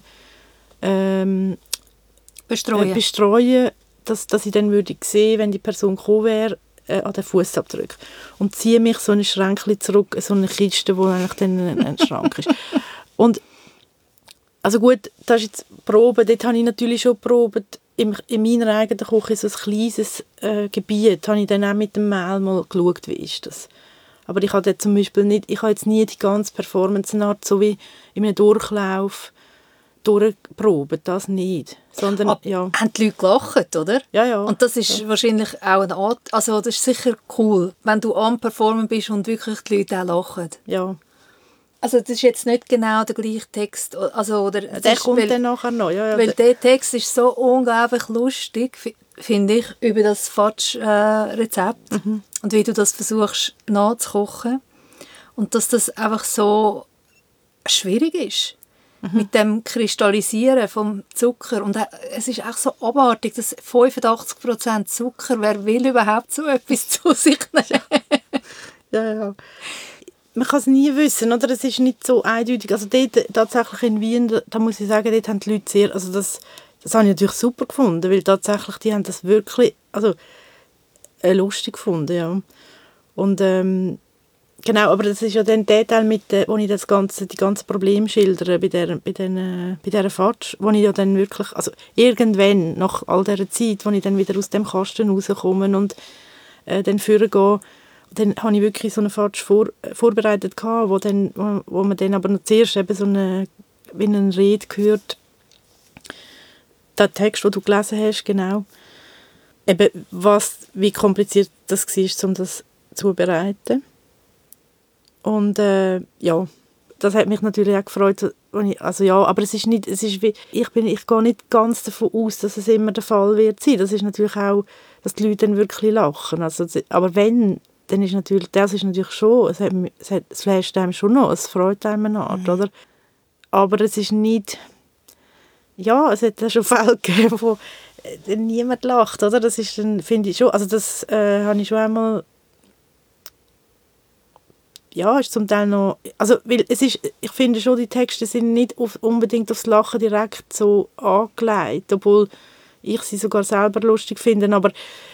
bestreuen, dass ich dann würde sehen, wenn die Person gekommen wäre, an den Fußabdruck. Und ziehe mich so ein Schränkchen zurück, so eine Kiste, wo eigentlich dann ein Schrank ist. Und also gut, das ist jetzt Probe, dort habe ich natürlich schon geprobt, in meiner eigenen Küche, so ein kleines Gebiet, habe ich dann auch mit dem Mehl mal geschaut, wie ist das. Aber ich habe zum Beispiel nicht, ich habe jetzt nie die ganze Performance-Art so wie in einem Durchlauf durchproben, das nicht. Sondern, Aber ja. haben die Leute gelacht, oder? Ja, ja. Und das ist wahrscheinlich auch eine Art, also das ist sicher cool, wenn du am Performen bist und wirklich die Leute auch lachen. Ja. Also das ist jetzt nicht genau der gleiche Text. Also, oder Der kommt dann nachher noch. Ja, weil der Text ist so unglaublich lustig, finde ich, über das Fatsch-Rezept und wie du das versuchst nachzukochen. Und dass das einfach so schwierig ist. Mit dem Kristallisieren vom Zucker. Und es ist auch so abartig, dass 85% Zucker, wer will überhaupt so etwas zu sich nehmen? Ja. Man kann es nie wissen, oder? Es ist nicht so eindeutig. Also dort, tatsächlich in Wien, da muss ich sagen, dort haben die Leute sehr, also das habe ich natürlich super gefunden, weil tatsächlich, die haben das wirklich, also lustig gefunden, ja. Und genau, aber das ist ja dann der Teil, wo ich die ganze Probleme schildere bei dieser Fatsch, wo ich ja dann wirklich, also irgendwann, nach all dieser Zeit, wo ich dann wieder aus dem Kasten rauskomme und dann vorgehe, dann habe ich wirklich so eine Fatsch vorbereitet, wo man dann aber noch zuerst eben so eine Rede gehört. Der Text, den du gelesen hast, genau. Eben, wie kompliziert das war, um das zuzubereiten. Und ja, das hat mich natürlich auch gefreut. Aber ich gehe nicht ganz davon aus, dass es immer der Fall wird sein. Das ist natürlich auch, dass die Leute dann wirklich lachen. Also, aber wenn, dann ist natürlich, das ist natürlich schon, es flasht einem schon noch, es freut einem eine Art, oder? Aber es ist nicht, ja, es hat ja schon Fälle gegeben, wo niemand lacht, oder? Das ist dann, finde ich schon, also das habe ich schon einmal, ja, ist zum Teil noch, also, weil es ist, ich finde schon, die Texte sind nicht unbedingt aufs Lachen direkt so angelegt, obwohl ich sie sogar selber lustig finde, aber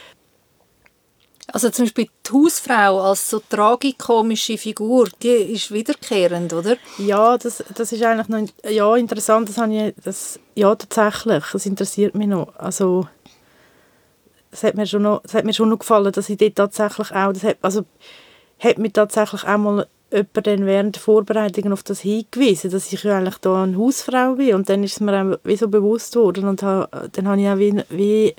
also zum Beispiel die Hausfrau als so tragikomische Figur, die ist wiederkehrend, oder? ja, das ist eigentlich noch interessant, ja, tatsächlich, das interessiert mich noch, also es hat mir schon noch gefallen, dass ich dort tatsächlich auch, hat mir tatsächlich auch mal jemand dann während der Vorbereitung auf das hingewiesen, dass ich ja eigentlich da eine Hausfrau bin, und dann ist es mir auch wie so bewusst worden, und dann habe ich auch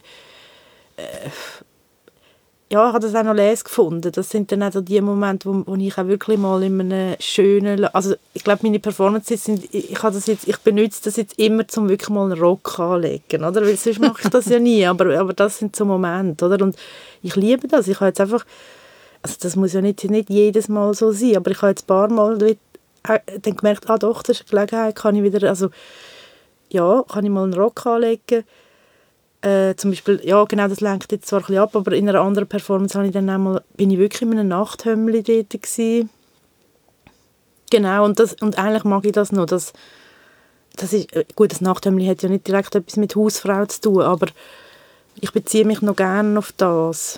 ja, ich habe das auch noch les gefunden. Das sind dann auch die Momente, wo ich auch wirklich mal in einem schönen, also ich glaube, meine Performances sind, ich benutze das jetzt immer, um wirklich mal einen Rock anzulegen, oder? Weil sonst mache ich das ja nie, aber das sind so Momente, oder? Und ich liebe das. Ich habe jetzt einfach, also das muss ja nicht jedes Mal so sein, aber ich habe jetzt ein paar Mal dann gemerkt, doch, das ist eine Gelegenheit, kann ich mal einen Rock anlegen. Zum Beispiel, ja genau, das lenkt jetzt zwar ein bisschen ab, aber in einer anderen Performance bin ich wirklich in einem Nachthemdli dort gewesen. Genau, und eigentlich mag ich das noch. Das ist, gut, das Nachthemdli hat ja nicht direkt etwas mit Hausfrau zu tun, aber ich beziehe mich noch gerne auf das.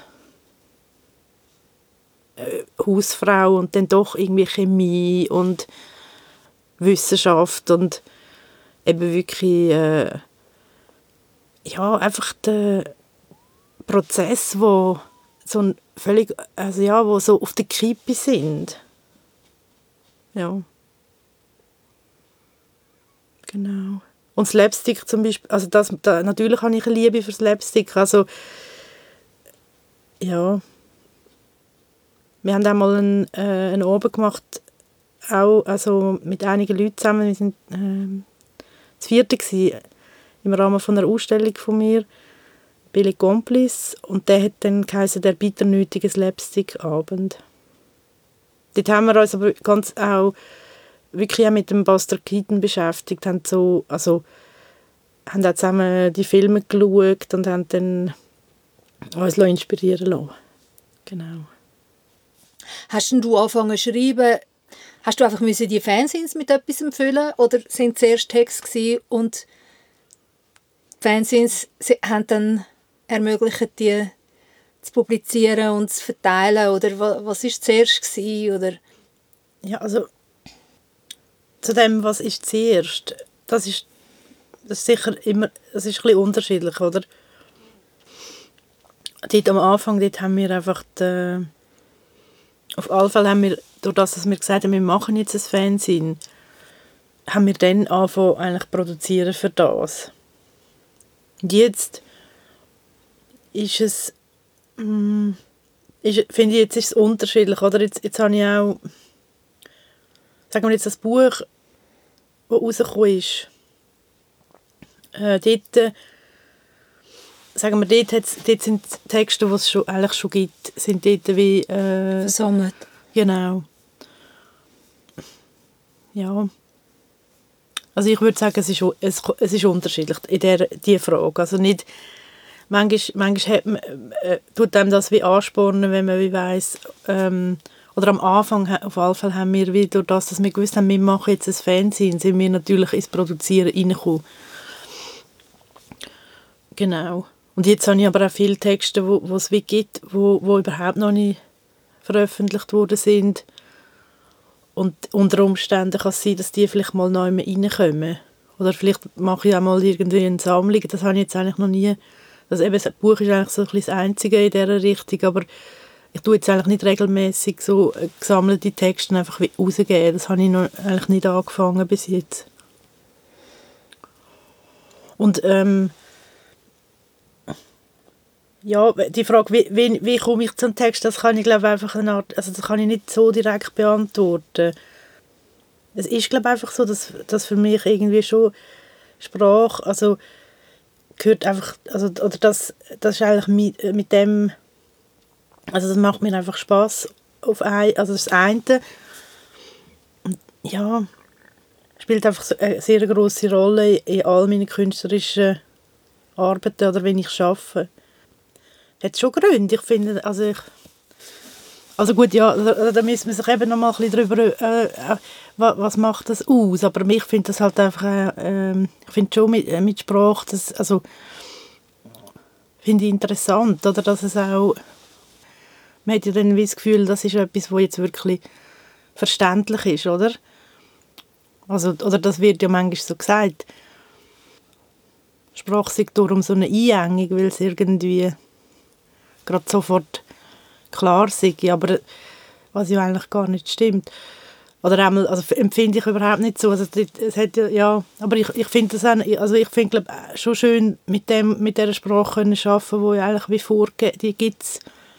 Hausfrau und dann doch irgendwie Chemie und Wissenschaft und eben wirklich ja, einfach der Prozess, wo so wo so auf der Kippe sind. Ja. Genau. Und Slapstick zum Beispiel, also natürlich habe ich eine Liebe für Slapstick, also ja. Wir haben auch mal einen Abend gemacht, auch also mit einigen Leuten zusammen, wir waren das 4. gewesen, im Rahmen von einer Ausstellung von mir, Billy Complice, und der hat dann geheißen, der bitternötige Slapstick-Abend. Dort haben wir uns aber ganz auch wirklich auch mit dem Buster Keaton beschäftigt, haben auch zusammen die Filme geschaut und haben dann uns inspirieren lassen. Genau. Hast du angefangen zu schreiben, hast du einfach die Fanzines mit etwas füllen oder sind es zuerst Texte und die Fanzines haben dann ermöglicht, die zu publizieren und zu verteilen, oder was war zuerst gewesen, oder? Ja, also zu dem, was ist zuerst, das ist sicher immer, das ist ein bisschen unterschiedlich, oder? Dort am Anfang, haben wir einfach auf alle Fälle haben wir, durch das, dass wir gesagt haben, wir machen jetzt ein Fanzine, haben wir dann angefangen, eigentlich produzieren für das. Und jetzt ist es, finde ich, jetzt ist es unterschiedlich, oder? Jetzt habe ich auch, sagen wir jetzt, das Buch, das rausgekommen ist, dort, sagen wir, dort sind Texte, die es eigentlich schon gibt, sind dort wie... versammelt. Genau. Ja. Also ich würde sagen, es ist unterschiedlich in dieser Frage. Also nicht, manchmal hat man, tut einem das wie anspornen, wenn man wie weiss, oder am Anfang auf jeden Fall haben wir wie durch das, dass wir gewusst haben, wir machen jetzt ein Fernsehen, sind wir natürlich ins Produzieren reingekommen. Genau. Und jetzt habe ich aber auch viele Texte, wo es wie gibt, wo überhaupt noch nicht veröffentlicht worden sind. Und unter Umständen kann es sein, dass die vielleicht mal neu reinkommen. Oder vielleicht mache ich auch mal irgendwie eine Sammlung. Das habe ich jetzt eigentlich noch nie. Das Buch ist eigentlich so ein bisschen das Einzige in dieser Richtung, aber ich tue jetzt eigentlich nicht regelmäßig so gesammelte Texte einfach rausgeben. Das habe ich noch eigentlich nicht angefangen bis jetzt. Und ja, die Frage, wie komme ich zum Text, das kann ich glaube einfach das kann ich nicht so direkt beantworten. Es ist glaube einfach so, dass für mich irgendwie schon Sprache, also gehört einfach, also oder das ist eigentlich mit dem, also das macht mir einfach Spass also das eine. Und ja, spielt einfach eine sehr grosse Rolle in all meinen künstlerischen Arbeiten oder wenn ich arbeite. Hat schon Gründe, ich finde, also gut, ja, da müssen wir sich eben noch mal ein bisschen drüber, was macht das aus, aber ich finde das halt einfach, ich finde schon mit Sprache, das, also, finde ich interessant, oder, dass es auch, man hat ja dann das Gefühl, das ist etwas, was jetzt wirklich verständlich ist, oder? Also, oder das wird ja manchmal so gesagt, Sprache sei darum so eine Einengung, weil es irgendwie gerade sofort klar sei, aber was ja eigentlich gar nicht stimmt. Oder einmal, also empfinde ich überhaupt nicht so. Also es hat ja, aber ich finde das auch, also ich finde schon schön mit dieser Sprache können arbeiten, wo ja eigentlich wie vorgeht, die gibt es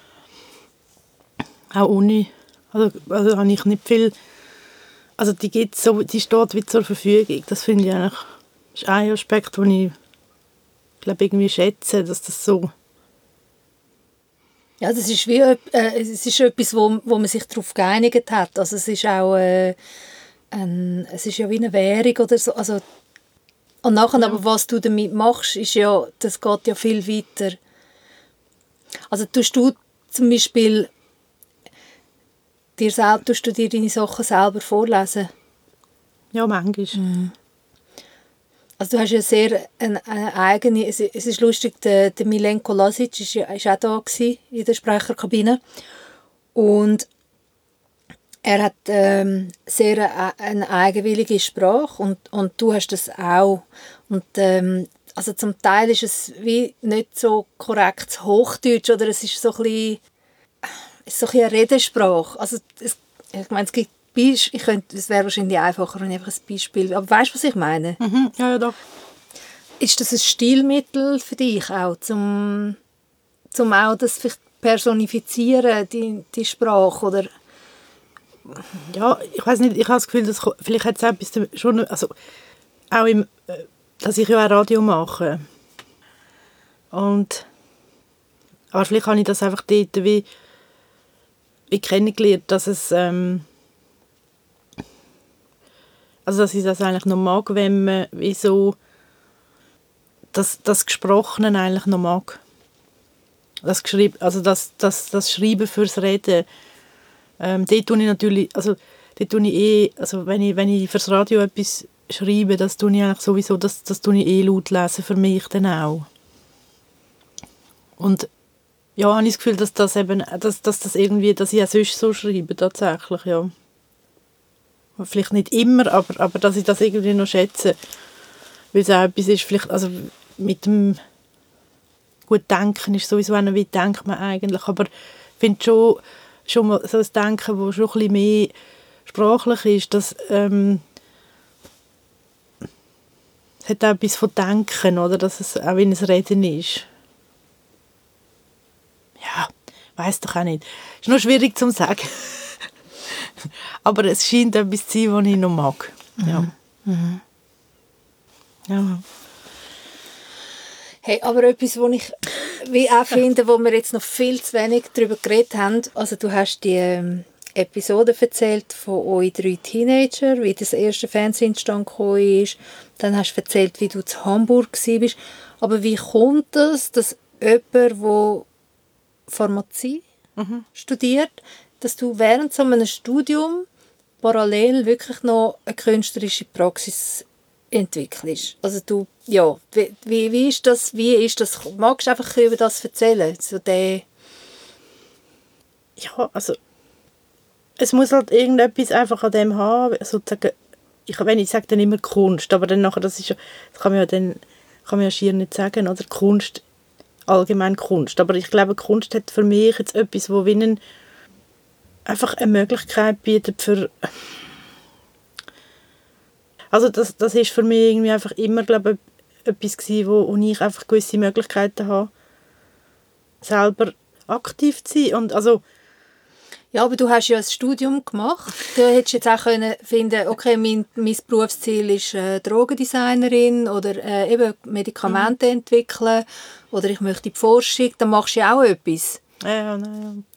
auch ohne, also habe ich nicht viel, also die gibt's so, die steht wie zur Verfügung. Das finde ich eigentlich, ist ein Aspekt, den ich glaube irgendwie schätze, dass das so. Ja, das ist wie es ist etwas, wo man sich darauf geeinigt hat. Also es ist auch es ist ja wie eine Währung oder so. Also, und nachher, aber was du damit machst, ist ja, das geht ja viel weiter. Also tust du zum Beispiel tust du dir deine Sachen selber vorlesen? Ja, manchmal. Mhm. Also du hast ja sehr eine eigene, es ist lustig, der Milenko Lasic ist auch da gewesen, in der Sprecherkabine und er hat sehr eine eigenwillige Sprache und du hast das auch und also zum Teil ist es wie nicht so korrekt Hochdeutsch oder es ist so ein bisschen eine Redesprache, also ich meine, es gibt es wäre wahrscheinlich einfacher, wenn ich einfach ein Beispiel... Aber weißt du, was ich meine? Mhm. Ja, doch. Ist das ein Stilmittel für dich auch, zum auch das vielleicht personifizieren, die Sprache, oder? Ja, ich weiß nicht, ich habe das Gefühl, dass vielleicht hat es etwas schon... Also, auch dass ich ja auch Radio mache. Und... Aber vielleicht habe ich das einfach dort wie kennengelernt, dass es... Also dass ich das eigentlich noch mag, wenn man wie so das Gesprochene eigentlich noch mag. Das Schreiben fürs Reden. Dort tue ich natürlich, also dort tue ich also wenn ich fürs Radio etwas schreibe, das tue ich eigentlich sowieso, das tue ich laut lesen für mich dann auch. Und ja, habe ich das Gefühl, dass das eben, dass irgendwie, dass ich auch sonst so schreibe, tatsächlich, ja. Vielleicht nicht immer, aber dass ich das irgendwie noch schätze. Weil es auch etwas ist, vielleicht, also mit dem gut Denken ist sowieso auch noch, wie denkt man eigentlich, aber ich finde schon mal so ein Denken, das schon ein bisschen mehr sprachlich ist, dass es hat auch etwas von Denken, oder? Dass es auch wie ein Reden ist. Ja, weiss doch auch nicht. Ist noch schwierig zu sagen. Aber es scheint etwas zu sein, was ich noch mag. Ja. Mhm. Ja. Hey, aber etwas, was ich wie auch finde, wo wir jetzt noch viel zu wenig darüber geredet haben, also du hast die Episode erzählt von euch 3 Teenager, wie das erste Fernsehen zustande gekommen ist, dann hast du erzählt, wie du zu Hamburg warst, aber wie kommt das, dass jemand, der Pharmazie studiert, dass du während so einem Studium parallel wirklich noch eine künstlerische Praxis entwickelst? Also du, ja, wie ist das, magst du einfach über das erzählen? So Ja, also es muss halt irgendetwas einfach an dem haben, sozusagen, ich sage dann immer Kunst, aber dann nachher, das kann man ja schier nicht sagen, oder Kunst, allgemein Kunst, aber ich glaube, Kunst hat für mich jetzt etwas, wo einfach eine Möglichkeit bietet für, also das ist für mich irgendwie einfach immer, glaube ich, etwas gewesen, wo ich einfach gewisse Möglichkeiten habe, selber aktiv zu sein und also ja, aber du hast ja ein Studium gemacht. Du hättest jetzt auch können finden, okay, mein Berufsziel ist Drogendesignerin oder eben Medikamente entwickeln oder ich möchte in die Forschung. Dann machst du ja auch etwas. Ja, nein.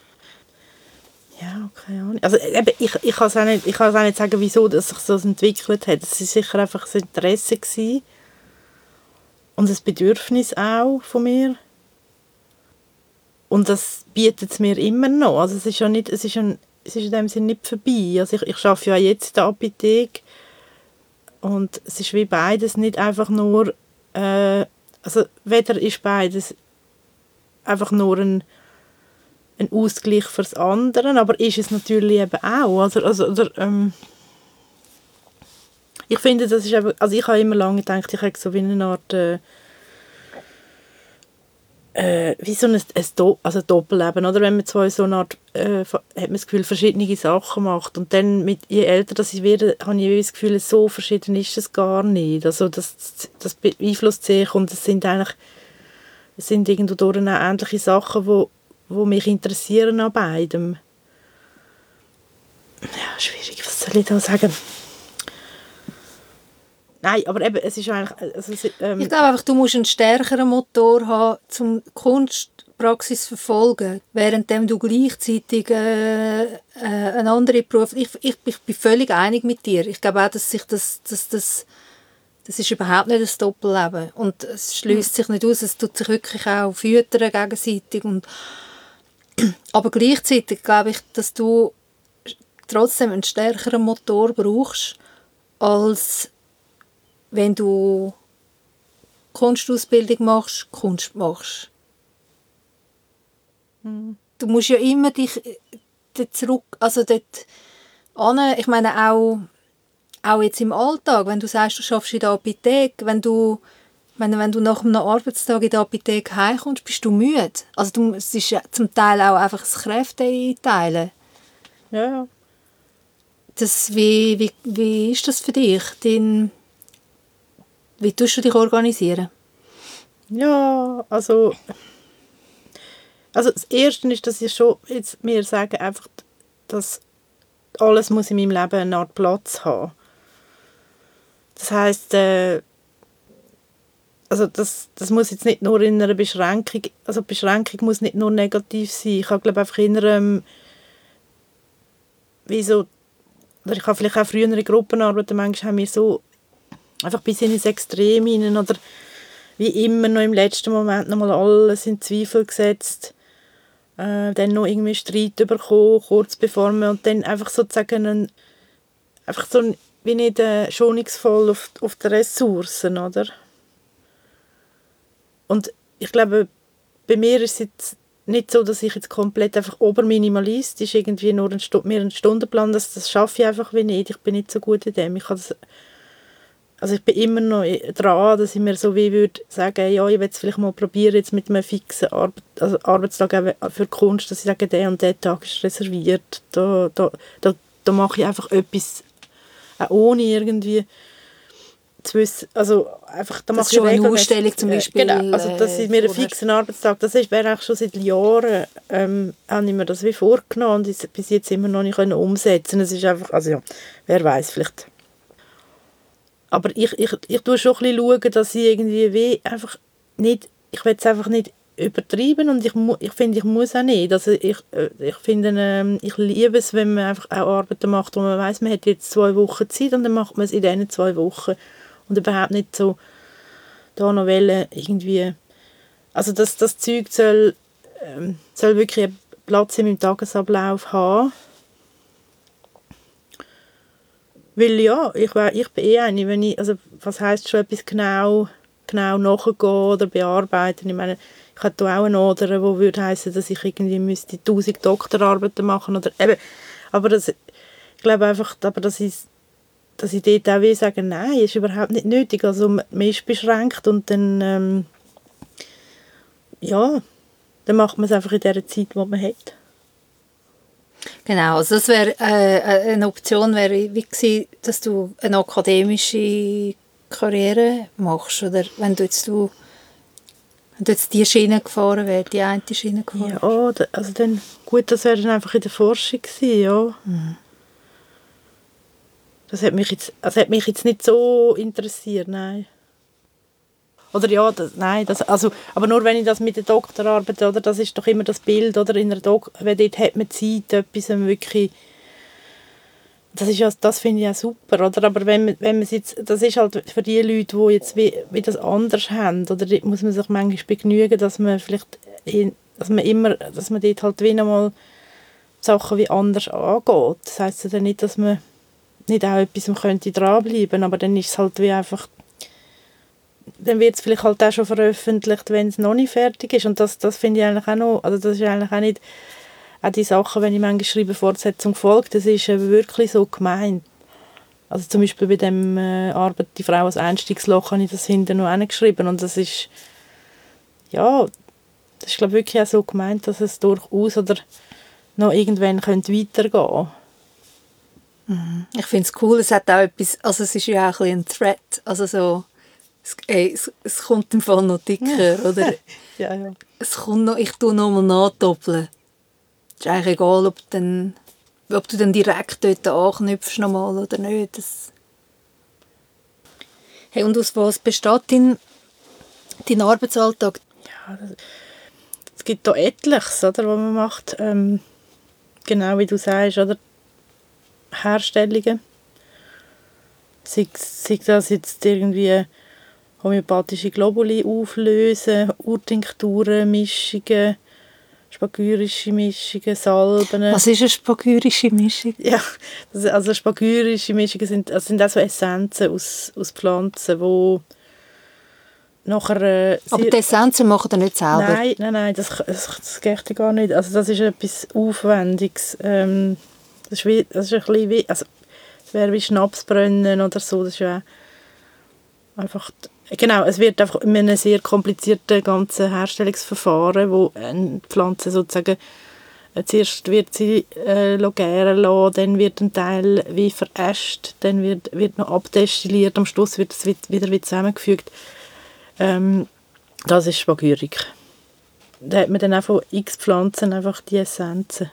Ja, keine Ahnung. Also eben, ich kann es auch nicht sagen, wieso dass sich das entwickelt hat. Es war sicher einfach ein Interesse gewesen. Und ein Bedürfnis auch von mir. Und das bietet es mir immer noch. Also es ist in dem Sinne nicht vorbei. Also ich arbeite ja jetzt in der Apotheke und es ist wie beides nicht einfach nur, also weder ist beides einfach nur ein Ausgleich fürs andere, aber ist es natürlich eben auch. Ich finde, das ist eben, also ich habe immer lange gedacht, ich habe so wie eine Art wie so ein Doppelleben, oder? Wenn man so eine Art, hat man das Gefühl, verschiedene Sachen macht. Und dann, je älter das ich werde, habe ich das Gefühl, so verschieden ist es gar nicht. Also das beeinflusst sich und es sind irgendwo durch auch ähnliche Sachen, die mich interessieren an beidem. Ja, schwierig, was soll ich da sagen? Nein, aber eben, es ist eigentlich... Also, ich glaube einfach, du musst einen stärkeren Motor haben, um Kunstpraxis zu verfolgen, währenddem du gleichzeitig einen anderen Beruf... Ich bin völlig einig mit dir. Ich glaube auch, dass sich das ist überhaupt nicht ein Doppelleben. Und es schließt sich nicht aus, es tut sich wirklich auch füttern gegenseitig. Aber gleichzeitig glaube ich, dass du trotzdem einen stärkeren Motor brauchst, als wenn du Kunstausbildung machst, Kunst machst. Du musst ja immer dich zurück, also dort hin, ich meine auch jetzt im Alltag, wenn du sagst, du arbeitest in der Apotheke, wenn du nach einem Arbeitstag in der Apotheke heimkommst, bist du müde. Also es ist ja zum Teil auch einfach das Kräfte-Einteilen. Ja. Wie ist das für dich? Wie tust du dich organisieren? Ja, also das Erste ist, dass ich schon jetzt mir sage, einfach, dass alles muss in meinem Leben eine Art Platz haben. Das heisst, also das muss jetzt nicht nur in einer Beschränkung, also die Beschränkung muss nicht nur negativ sein. Ich habe, glaube einfach oder ich habe vielleicht auch früher in Gruppenarbeit, manchmal haben wir so einfach bis in ins Extrem hinein oder wie immer noch im letzten Moment nochmal alles in Zweifel gesetzt, dann noch irgendwie Streit bekommen, kurz bevor man und dann einfach sozusagen wie nicht schonungsvoll auf die Ressourcen, oder? Und ich glaube, bei mir ist es jetzt nicht so, dass ich jetzt komplett einfach oberminimalistisch irgendwie nur mir einen Stundenplan, das schaffe ich einfach wie nicht. Ich bin nicht so gut in dem. Ich bin immer noch dran, dass ich mir so wie würde sagen, ja, ich will es vielleicht mal probieren, jetzt mit einem fixen Arbeitstag für Kunst, dass ich sage, der und der Tag ist reserviert. Da mache ich einfach etwas, auch ohne irgendwie zu wissen, also einfach, da das ist schon eine Ausstellung zum Beispiel. Genau, also das ist mir ein fixer Arbeitstag, das wäre auch schon seit Jahren, habe ich mir das wie vorgenommen und bis jetzt immer noch nicht umsetzen. Es ist einfach, also ja, wer weiß vielleicht. Aber ich tue schon ein bisschen schauen, dass ich irgendwie wie einfach nicht, ich will es einfach nicht übertreiben und ich finde, ich muss auch nicht. Also ich finde, ich liebe es, wenn man einfach auch Arbeiten macht, wo man weiss, man hat jetzt 2 Wochen Zeit und dann macht man es in diesen 2 Wochen und überhaupt nicht so da noch irgendwie, also das Zeug soll wirklich einen Platz in meinem Tagesablauf haben. Weil ja, ich bin eine, wenn ich, also was heisst schon etwas genau nachgehen oder bearbeiten. Ich meine, ich hätte auch eine Oder, die würde heissen, dass ich irgendwie müsste 1000 Doktorarbeiten machen oder eben, aber das, ich glaube einfach, aber dass ich dort auch sage, nein, ist überhaupt nicht nötig. Also man ist beschränkt und dann ja, dann macht man es einfach in der Zeit, die man hat. Genau, also das wäre eine Option, wäre wie gewesen, dass du eine akademische Karriere machst, oder wenn du jetzt die Schiene gefahren wärst, die eine Schiene gefahren. Ja, also dann, gut, das wäre dann einfach in der Forschung gewesen, ja. Mhm. Das hat mich jetzt nicht so interessiert, nein. Oder ja, aber nur wenn ich das mit der Doktorarbeit, oder, das ist doch immer das Bild, oder, in der weil dort hat man Zeit, etwas wirklich, das finde ich auch super, oder, aber wenn man jetzt, das ist halt für die Leute, die jetzt wie das anders haben, oder, dort muss man sich manchmal begnügen, dass man vielleicht, dass man dort halt wie nochmal Sachen wie anders angeht. Das heisst ja dann nicht, dass man nicht auch etwas könnte dranbleiben, aber dann ist es halt wie einfach, dann wird es vielleicht halt auch schon veröffentlicht, wenn es noch nicht fertig ist. Und das finde ich eigentlich auch noch, also das ist eigentlich auch nicht, auch die Sachen, wenn ich manchmal schreibe, Fortsetzung folgt, das ist wirklich so gemeint. Also zum Beispiel bei dem Arbeit «Die Frau als Einstiegsloch» habe ich das hinten noch hingeschrieben und das ist, ja, das ist glaube ich wirklich auch so gemeint, dass es durchaus oder noch irgendwann könnte weitergehen. Ich finde es cool, es hat auch etwas, also es ist ja auch ein Thread, also so, es kommt im Fall noch dicker, oder? Ja. Es kommt noch, ich tue noch mal nachdoppeln. Es ist eigentlich egal, ob du dann direkt dort anknüpfst nochmal oder nicht. Hey, und aus was besteht dein Arbeitsalltag? Ja, es gibt da etliches, oder, was man macht. Genau wie du sagst, oder? Herstellungen. Sei das jetzt irgendwie homöopathische Globuli auflösen, Urtinkturen, Mischungen, spagyrische Mischungen, Salben. Was ist eine spagyrische Mischung? Ja, also spagyrische Mischungen sind auch so Essenzen aus Pflanzen, die nachher... Aber die Essenzen machen ihr nicht selber? Nein, das geht gar nicht. Also das ist etwas Aufwendiges. Das ist ein bisschen wie... Also, es wäre wie Schnapsbrennen oder so. Das ist ja einfach... Genau, es wird einfach in einem sehr komplizierten ganzen Herstellungsverfahren, wo eine Pflanze sozusagen zuerst wird sie gären lassen, dann wird ein Teil wie veräscht, dann wird noch abdestilliert, am Schluss wird es wieder zusammengefügt. Das ist Spagyrik. Da hat man dann auch von x Pflanzen einfach die Essenzen.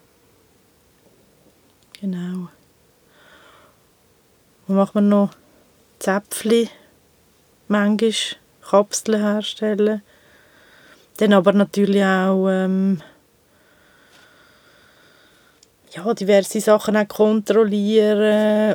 Genau. Dann macht man noch Zäpfchen, manchmal Kapseln herstellen. Dann aber natürlich auch diverse Sachen auch kontrollieren.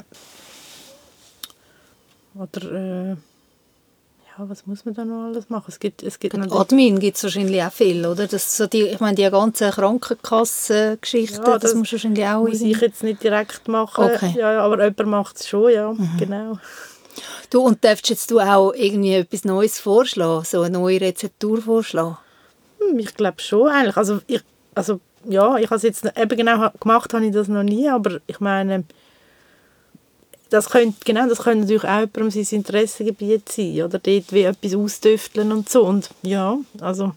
Oder was muss man da noch alles machen? Es gibt Admin gibt es wahrscheinlich auch viel, oder? Ich meine, die ganzen Krankenkassengeschichten, das musst du wahrscheinlich auch... Muss ich jetzt nicht direkt machen, okay. Ja, aber jemand macht es schon, ja, genau. Du, und darfst du auch irgendwie etwas Neues vorschlagen, so eine neue Rezeptur vorschlagen? Ich glaube schon eigentlich. Ich habe es jetzt eben genau gemacht, habe ich das noch nie, aber ich meine, das könnte natürlich auch jemandem sein Interessengebiet sein, oder dort wie etwas austüfteln und so. Und ja, also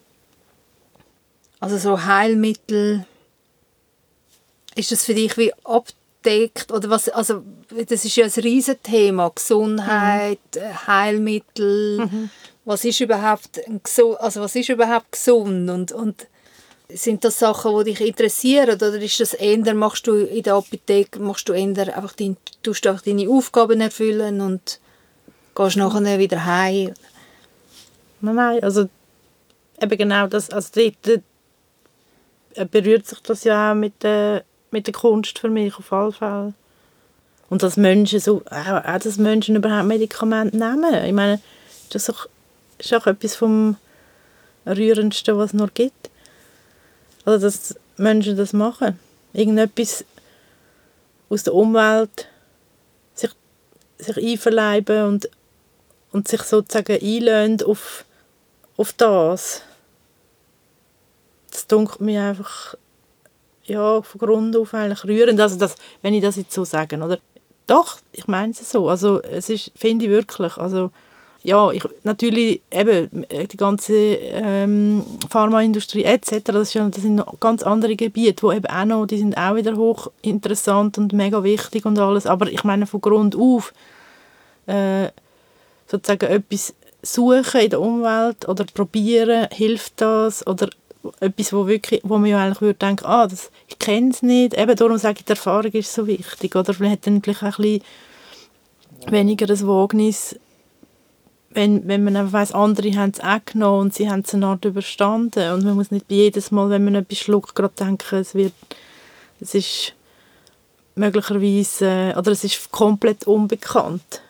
so Heilmittel, ist das für dich wie abdeckt, oder was, also das ist ja ein Riesenthema, Gesundheit, Heilmittel, was ist überhaupt gesund und sind das Sachen, die dich interessieren, oder ist das eher, machst du in der Apotheke, tust du einfach deine Aufgaben erfüllen und gehst nachher wieder heim? Nein, also eben genau das, also dort berührt sich das ja auch mit der Kunst für mich auf alle Fälle. Und dass Menschen dass Menschen überhaupt Medikamente nehmen. Ich meine, das ist auch etwas vom Rührendsten, was es noch gibt. Also, dass Menschen das machen. Irgendetwas aus der Umwelt sich einverleiben und sich sozusagen einlösen auf das. Das dunkelt mir einfach von Grund auf eigentlich rührend. Also das, wenn ich das jetzt so sage, oder? Doch, ich meine es so. Also es ist, finde ich wirklich, also ja, natürlich eben die ganze Pharmaindustrie etc., das sind noch ganz andere Gebiete, wo eben auch noch, die sind auch wieder hoch interessant und mega wichtig und alles, aber ich meine von Grund auf sozusagen etwas suchen in der Umwelt oder probieren, hilft das, oder etwas, wo man ja eigentlich würde denken, ich kenne es nicht, eben darum sage ich, die Erfahrung ist so wichtig, oder vielleicht dann vielleicht auch ein bisschen weniger das Wagnis, wenn man einfach weiss, andere haben es auch genommen und sie haben es eine Art überstanden und man muss nicht jedes Mal, wenn man etwas schluckt, gerade denken, es ist möglicherweise, oder es ist komplett unbekannt.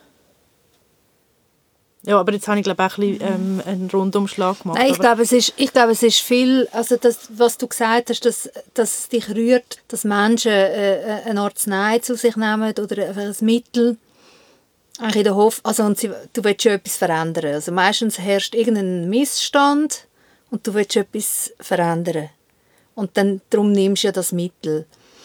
Ja, aber jetzt habe ich glaube auch ein bisschen einen Rundumschlag gemacht. Nein, ich glaube, es ist viel, also das, was du gesagt hast, dass es dich rührt, dass Menschen eine Arznei zu sich nehmen oder ein Mittel, eigentlich in der Hoffnung, also du willst schon etwas verändern. Also meistens herrscht irgendein Missstand und du willst etwas verändern. Und dann darum nimmst du ja das Mittel.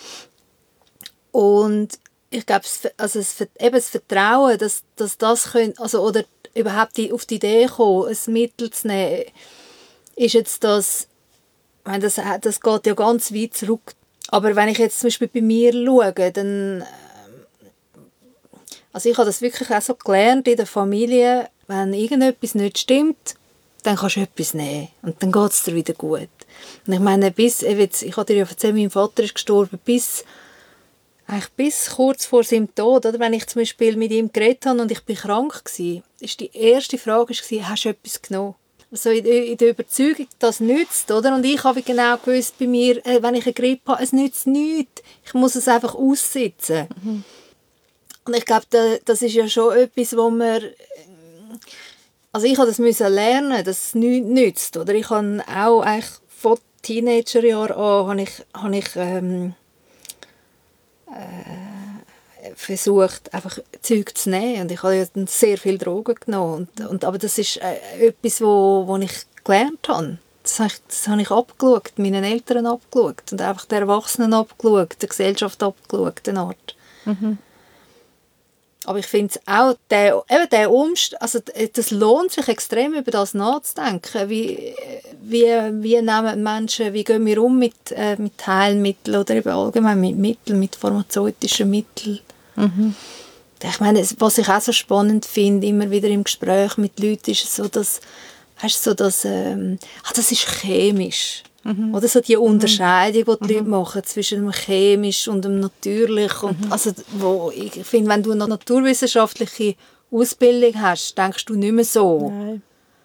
Und ich glaube, das Vertrauen, dass das können, also, oder überhaupt auf die Idee kommen, ein Mittel zu nehmen, ist jetzt das, ich meine, das geht ja ganz weit zurück. Aber wenn ich jetzt zum Beispiel bei mir schaue, dann, also ich habe das wirklich auch so gelernt in der Familie, wenn irgendetwas nicht stimmt, dann kannst du etwas nehmen und dann geht es dir wieder gut. Und ich meine, ich habe dir ja erzählt, mein Vater ist gestorben, bis kurz vor seinem Tod, oder? Wenn ich zum Beispiel mit ihm geredet habe und ich bin krank war, ist die erste Frage, hast du etwas genommen? Also in der Überzeugung, das nützt, oder? Und ich habe genau gewusst bei mir, wenn ich eine Grippe habe, es nützt nichts. Ich muss es einfach aussitzen. Mhm. Und ich glaube, das ist ja schon etwas, wo man... Also ich musste das lernen, dass es nichts nützt, oder? Ich habe auch eigentlich von Teenagerjahren an, habe ich versucht, einfach Zeug zu nehmen. Und ich habe ja dann sehr viel Drogen genommen. Aber das ist etwas, wo ich gelernt habe. Das habe ich abgeschaut, meinen Eltern abgeschaut und einfach den Erwachsenen abgeschaut, der Gesellschaft abgeschaut, eine Art. Mhm. Aber ich finde es auch, der Umstand, also das lohnt sich extrem, über das nachzudenken. Wie nehmen Menschen, wie gehen wir um mit Heilmitteln oder eben allgemein mit Mitteln, mit pharmazeutischen Mitteln. Mhm. Ich meine, was ich auch so spannend finde, immer wieder im Gespräch mit Leuten, ist so, dass das ist chemisch. Mhm. Oder so die Unterscheidung, die die Leute machen zwischen dem chemisch und dem natürlich. Und also, ich finde, wenn du eine naturwissenschaftliche Ausbildung hast, denkst du nicht mehr so. Nein.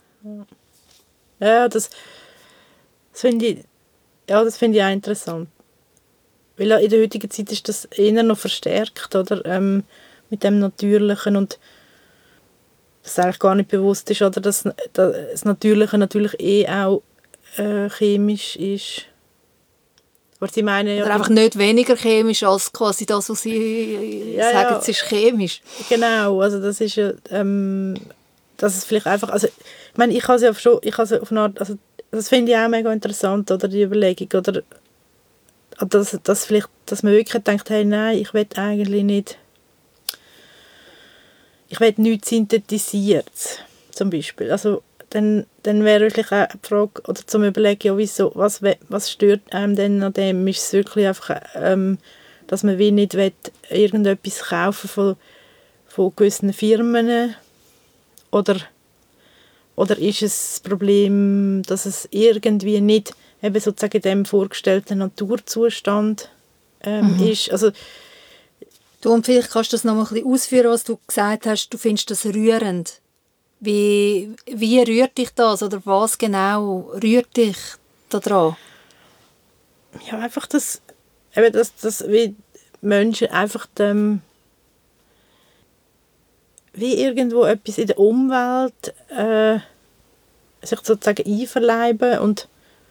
Ja, das finde ich auch interessant. Weil in der heutigen Zeit ist das eher noch verstärkt, oder? Mit dem Natürlichen und das eigentlich gar nicht bewusst ist, oder? Dass das Natürliche natürlich auch chemisch ist. Aber sie meinen ja... Oder einfach nicht weniger chemisch als quasi das, was sie sagen, es ist chemisch. Genau, also das ist ja... dass es vielleicht einfach... Also, ich meine, ich habe es auf eine Art... Also, das finde ich auch mega interessant, oder die Überlegung, oder... Dass man wirklich denkt, hey, nein, ich will eigentlich nicht... Ich will nichts synthetisiert, zum Beispiel. Also, dann wäre wirklich auch die Frage, oder zum Überlegen, ja, wieso, was stört einem denn an dem? Ist es wirklich einfach dass man wie nicht will, irgendetwas kaufen von gewissen Firmen oder ist es das Problem, dass es irgendwie nicht eben sozusagen in dem vorgestellten Naturzustand ist? Also, Und vielleicht kannst du das noch mal ein bisschen ausführen, was du gesagt hast, du findest das rührend. Wie rührt dich das oder was genau rührt dich daran? ja, einfach das wie Menschen einfach wie irgendwo etwas in der Umwelt sich sozusagen einverleiben und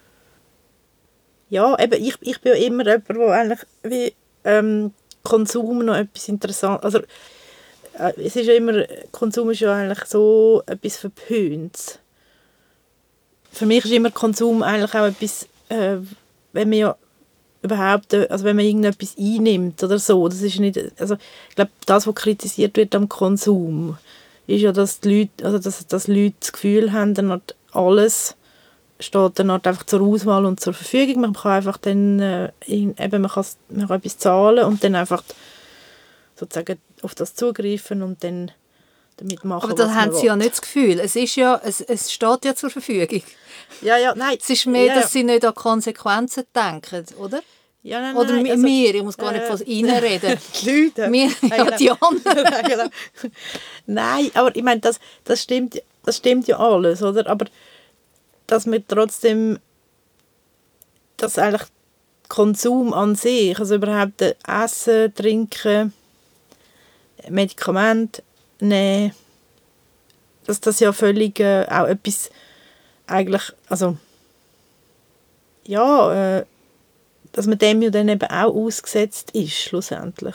ja, eben ich bin ja immer jemand, der eigentlich wie Konsum noch etwas interessant, also es ist ja immer, Konsum ist ja eigentlich so etwas Verpöntes. Für mich ist immer Konsum eigentlich auch etwas, wenn man ja überhaupt, also wenn man irgendetwas einnimmt oder so, das ist nicht, also ich glaube, das, was kritisiert wird am Konsum, ist ja, dass die Leute, also dass Leute das Gefühl haben, dann alles steht dann einfach zur Auswahl und zur Verfügung. Man kann einfach dann, eben, man kann etwas zahlen und dann einfach sozusagen auf das zugreifen und dann damit machen, aber da haben sie ja will. nicht das Gefühl. Es steht ja zur Verfügung. Ja, nein. Es ist mehr, dass sie nicht an Konsequenzen denken, oder? Ja, nein, Oder also, wir, ich muss gar nicht von ihnen reden. Die Leute. Wir, ja, die anderen. Genau. Nein, aber ich meine, das stimmt ja alles, oder? Aber dass wir trotzdem, dass eigentlich Konsum an sich, also überhaupt Essen, Trinken, Medikamente nehmen, dass das ja völlig auch etwas eigentlich, also ja, dass man dem ja dann eben auch ausgesetzt ist, schlussendlich.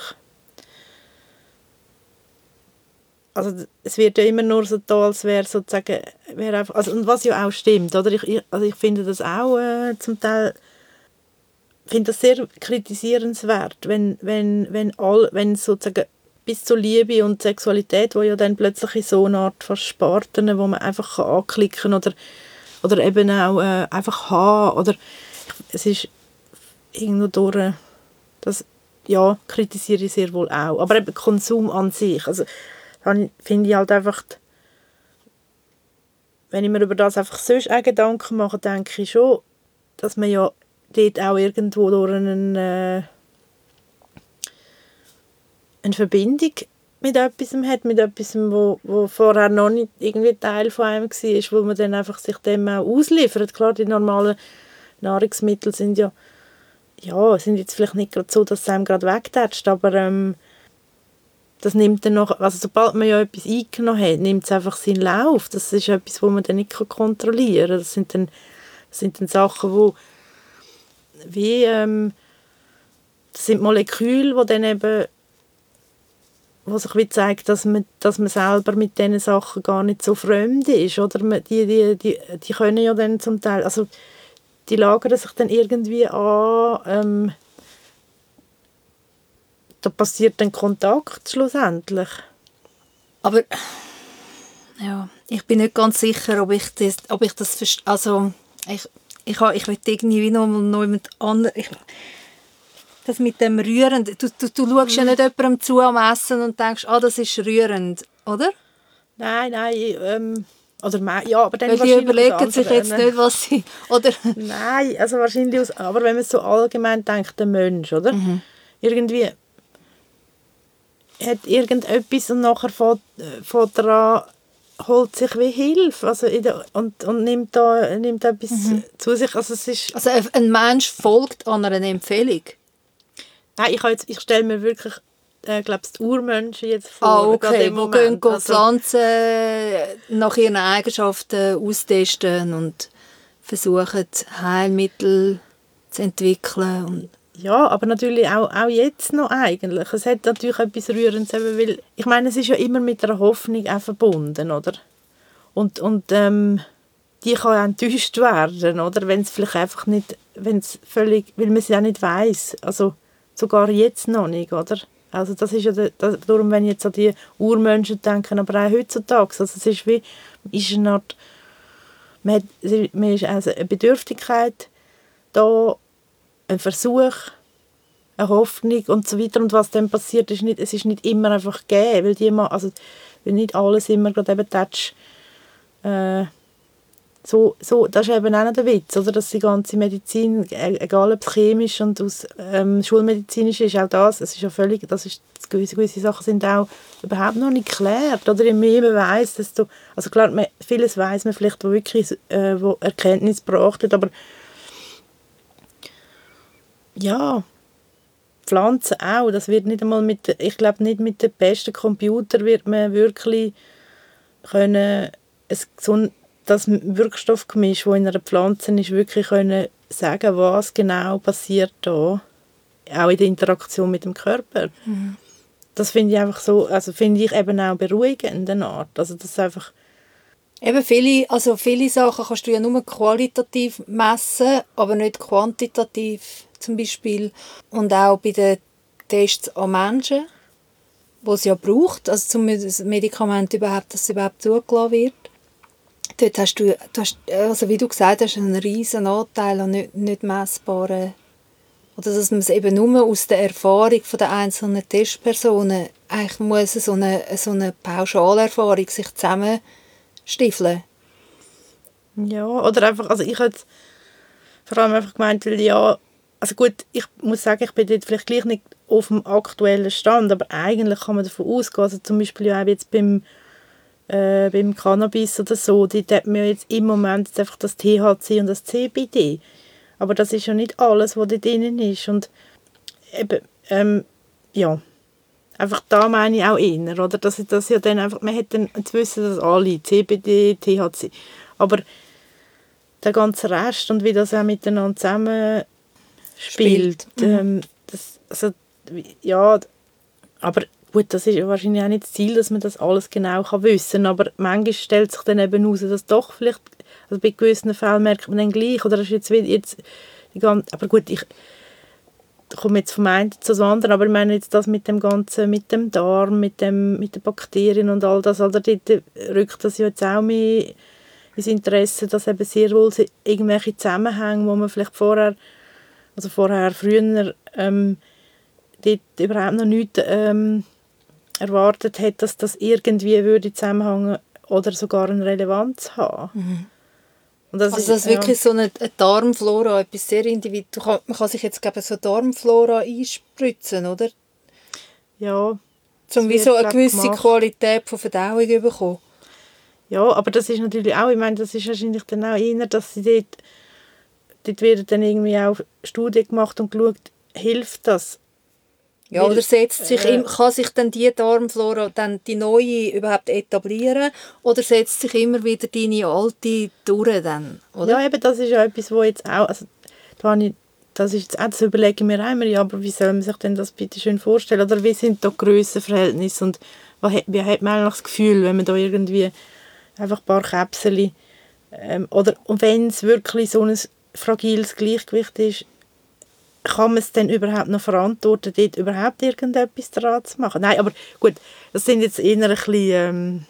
Also es wird ja immer nur so da, als wäre sozusagen, wäre einfach, also, und was ja auch stimmt, oder? Ich finde das auch zum Teil, finde das sehr kritisierenswert, wenn sozusagen bis zur Liebe und Sexualität, wo ja dann plötzlich in so eine Art von Sparten, wo man einfach anklicken kann oder eben auch einfach haben, oder es ist irgendwo durch, das ja, kritisiere ich sehr wohl auch, aber eben Konsum an sich, also dann finde ich halt einfach, wenn ich mir über das einfach sonst auch Gedanken mache, denke ich schon, dass man ja dort auch irgendwo durch eine Verbindung mit etwas hat, mit etwas, wo vorher noch nicht irgendwie Teil von einem war, wo man dann einfach sich dem auch ausliefert. Klar, die normalen Nahrungsmittel sind sind jetzt vielleicht nicht gerade so, dass es einem gerade wegtätscht, aber das nimmt dann noch, also sobald man ja etwas eingenommen hat, nimmt es einfach seinen Lauf. Das ist etwas, was man dann nicht kontrollieren kann. Das sind dann Sachen, wo wie, das sind Moleküle, die dann eben, wo sich wie zeigt, dass man selber mit diesen Sachen gar nicht so fremd ist, oder? Die können ja dann zum Teil, also die lagern sich dann irgendwie an, da passiert dann Kontakt schlussendlich. Aber ja, ich bin nicht ganz sicher, ob ich das verstehe. Also ich will irgendwie noch jemand anderes. Das mit dem Rührend. Du schaust ja nicht jemandem zu am Essen und denkst, das ist rührend, oder? Nein, ja, aber dann weil die überlegen sich jetzt nicht, was sie... Oder? Nein, also wahrscheinlich aber wenn man so allgemein denkt, der Mensch, oder? Mhm. Irgendwie hat irgendetwas und nachher fährt er an, holt sich wie Hilfe also und nimmt etwas zu sich. Also, es ist also ein Mensch folgt an einer Empfehlung? Nein, ich stelle mir wirklich, glaube die Urmenschen jetzt vor. Okay, die gehen Pflanzen nach ihren Eigenschaften austesten und versuchen, Heilmittel zu entwickeln. Und ja, aber natürlich auch jetzt noch eigentlich. Es hat natürlich etwas Rührendes, weil ich meine, es ist ja immer mit einer Hoffnung auch verbunden, oder? Und die kann ja enttäuscht werden, oder? Wenn es vielleicht einfach nicht, wenn es völlig, weil man es ja nicht weiss. Also sogar jetzt noch nicht, oder? Also das ist ja darum, wenn ich jetzt an die Urmenschen denke, aber auch heutzutage. Also es ist wie, ist eine Art, man ist also eine Bedürftigkeit da, ein Versuch, eine Hoffnung und so weiter. Und was dann passiert, es ist nicht immer einfach gegeben, weil nicht alles immer gerade eben so, das ist eben auch noch der Witz, oder? Dass die ganze Medizin, egal ob es chemisch und aus schulmedizinisch ist, auch das, es ist ja völlig, gewisse Sachen sind auch überhaupt noch nicht geklärt, oder? Je mehr man weiss, desto, also klar, vieles weiss man vielleicht, wo wirklich wo Erkenntnis gebracht wird, aber ja, Pflanzen auch, das wird nicht einmal ich glaube nicht mit dem besten Computer wird man wirklich können das Wirkstoffgemisch, das in einer Pflanze ist, wirklich können sagen, was genau passiert da, auch in der Interaktion mit dem Körper. Mhm. Das finde ich einfach so, also finde ich eben auch beruhigend in der Art. Also das einfach eben viele Sachen kannst du ja nur qualitativ messen, aber nicht quantitativ zum Beispiel. Und auch bei den Tests an Menschen, die es ja braucht, also zum Medikament überhaupt, dass es überhaupt zugelassen wird. Dort hast du also wie du gesagt hast, einen riesen Anteil an nicht messbaren, oder dass man es eben nur aus der Erfahrung der einzelnen Testpersonen, eigentlich muss so eine Pauschalerfahrung sich zusammenstiefeln. Ja, oder einfach, also ich hätte vor allem einfach gemeint, weil ja, also gut, ich muss sagen, ich bin dort vielleicht gleich nicht auf dem aktuellen Stand, aber eigentlich kann man davon ausgehen, also zum Beispiel ja auch jetzt beim Cannabis oder so, dort hat man jetzt im Moment jetzt einfach das THC und das CBD. Aber das ist ja nicht alles, was dort drin ist. Und eben, ja, einfach da meine ich auch eher, oder? Dass ja dann einfach, man hat dann, jetzt wissen das alle, CBD, THC. Aber der ganze Rest und wie das auch miteinander zusammen spielt. Ja, aber gut, das ist ja wahrscheinlich auch nicht das Ziel, dass man das alles genau wissen kann, aber manchmal stellt sich dann eben heraus, dass doch vielleicht, also bei gewissen Fällen merkt man dann gleich, oder ist jetzt die ganze, aber gut, ich komme jetzt vom einen zu dem anderen, aber ich meine jetzt das mit dem Ganzen, mit dem Darm, mit den Bakterien und all das, oder dort rückt das ja jetzt auch mehr ins Interesse, dass eben sehr wohl irgendwelche Zusammenhänge, wo man vielleicht früher dort überhaupt noch nichts erwartet hat, dass das irgendwie würde zusammenhängen oder sogar eine Relevanz haben. Mhm. Und das ist wirklich so eine Darmflora, etwas sehr individuell. Man kann sich jetzt so Darmflora einspritzen, oder? Ja. Um wie so eine gewisse Qualität von Verdauung zu bekommen. Ja, aber das ist natürlich auch, ich meine, das ist wahrscheinlich dann auch eher, dass sie dort werden dann irgendwie auch Studien gemacht und geschaut, hilft das? Ja, oder kann sich dann die Darmflora, dann die neue überhaupt etablieren, oder setzt sich immer wieder deine alte durch dann, oder? Ja, eben, das ist ja etwas, wo jetzt auch, also das überlegen wir einmal, ja, aber wie soll man sich denn das bitte schön vorstellen, oder wie sind da Grössenverhältnisse und wie hat man eigentlich das Gefühl, wenn man da irgendwie einfach ein paar Käpsel und wenn es wirklich so ein fragiles Gleichgewicht ist, kann man es denn überhaupt noch verantworten, dort überhaupt irgendetwas daran zu machen? Nein, aber gut, das sind jetzt eher ein bisschen,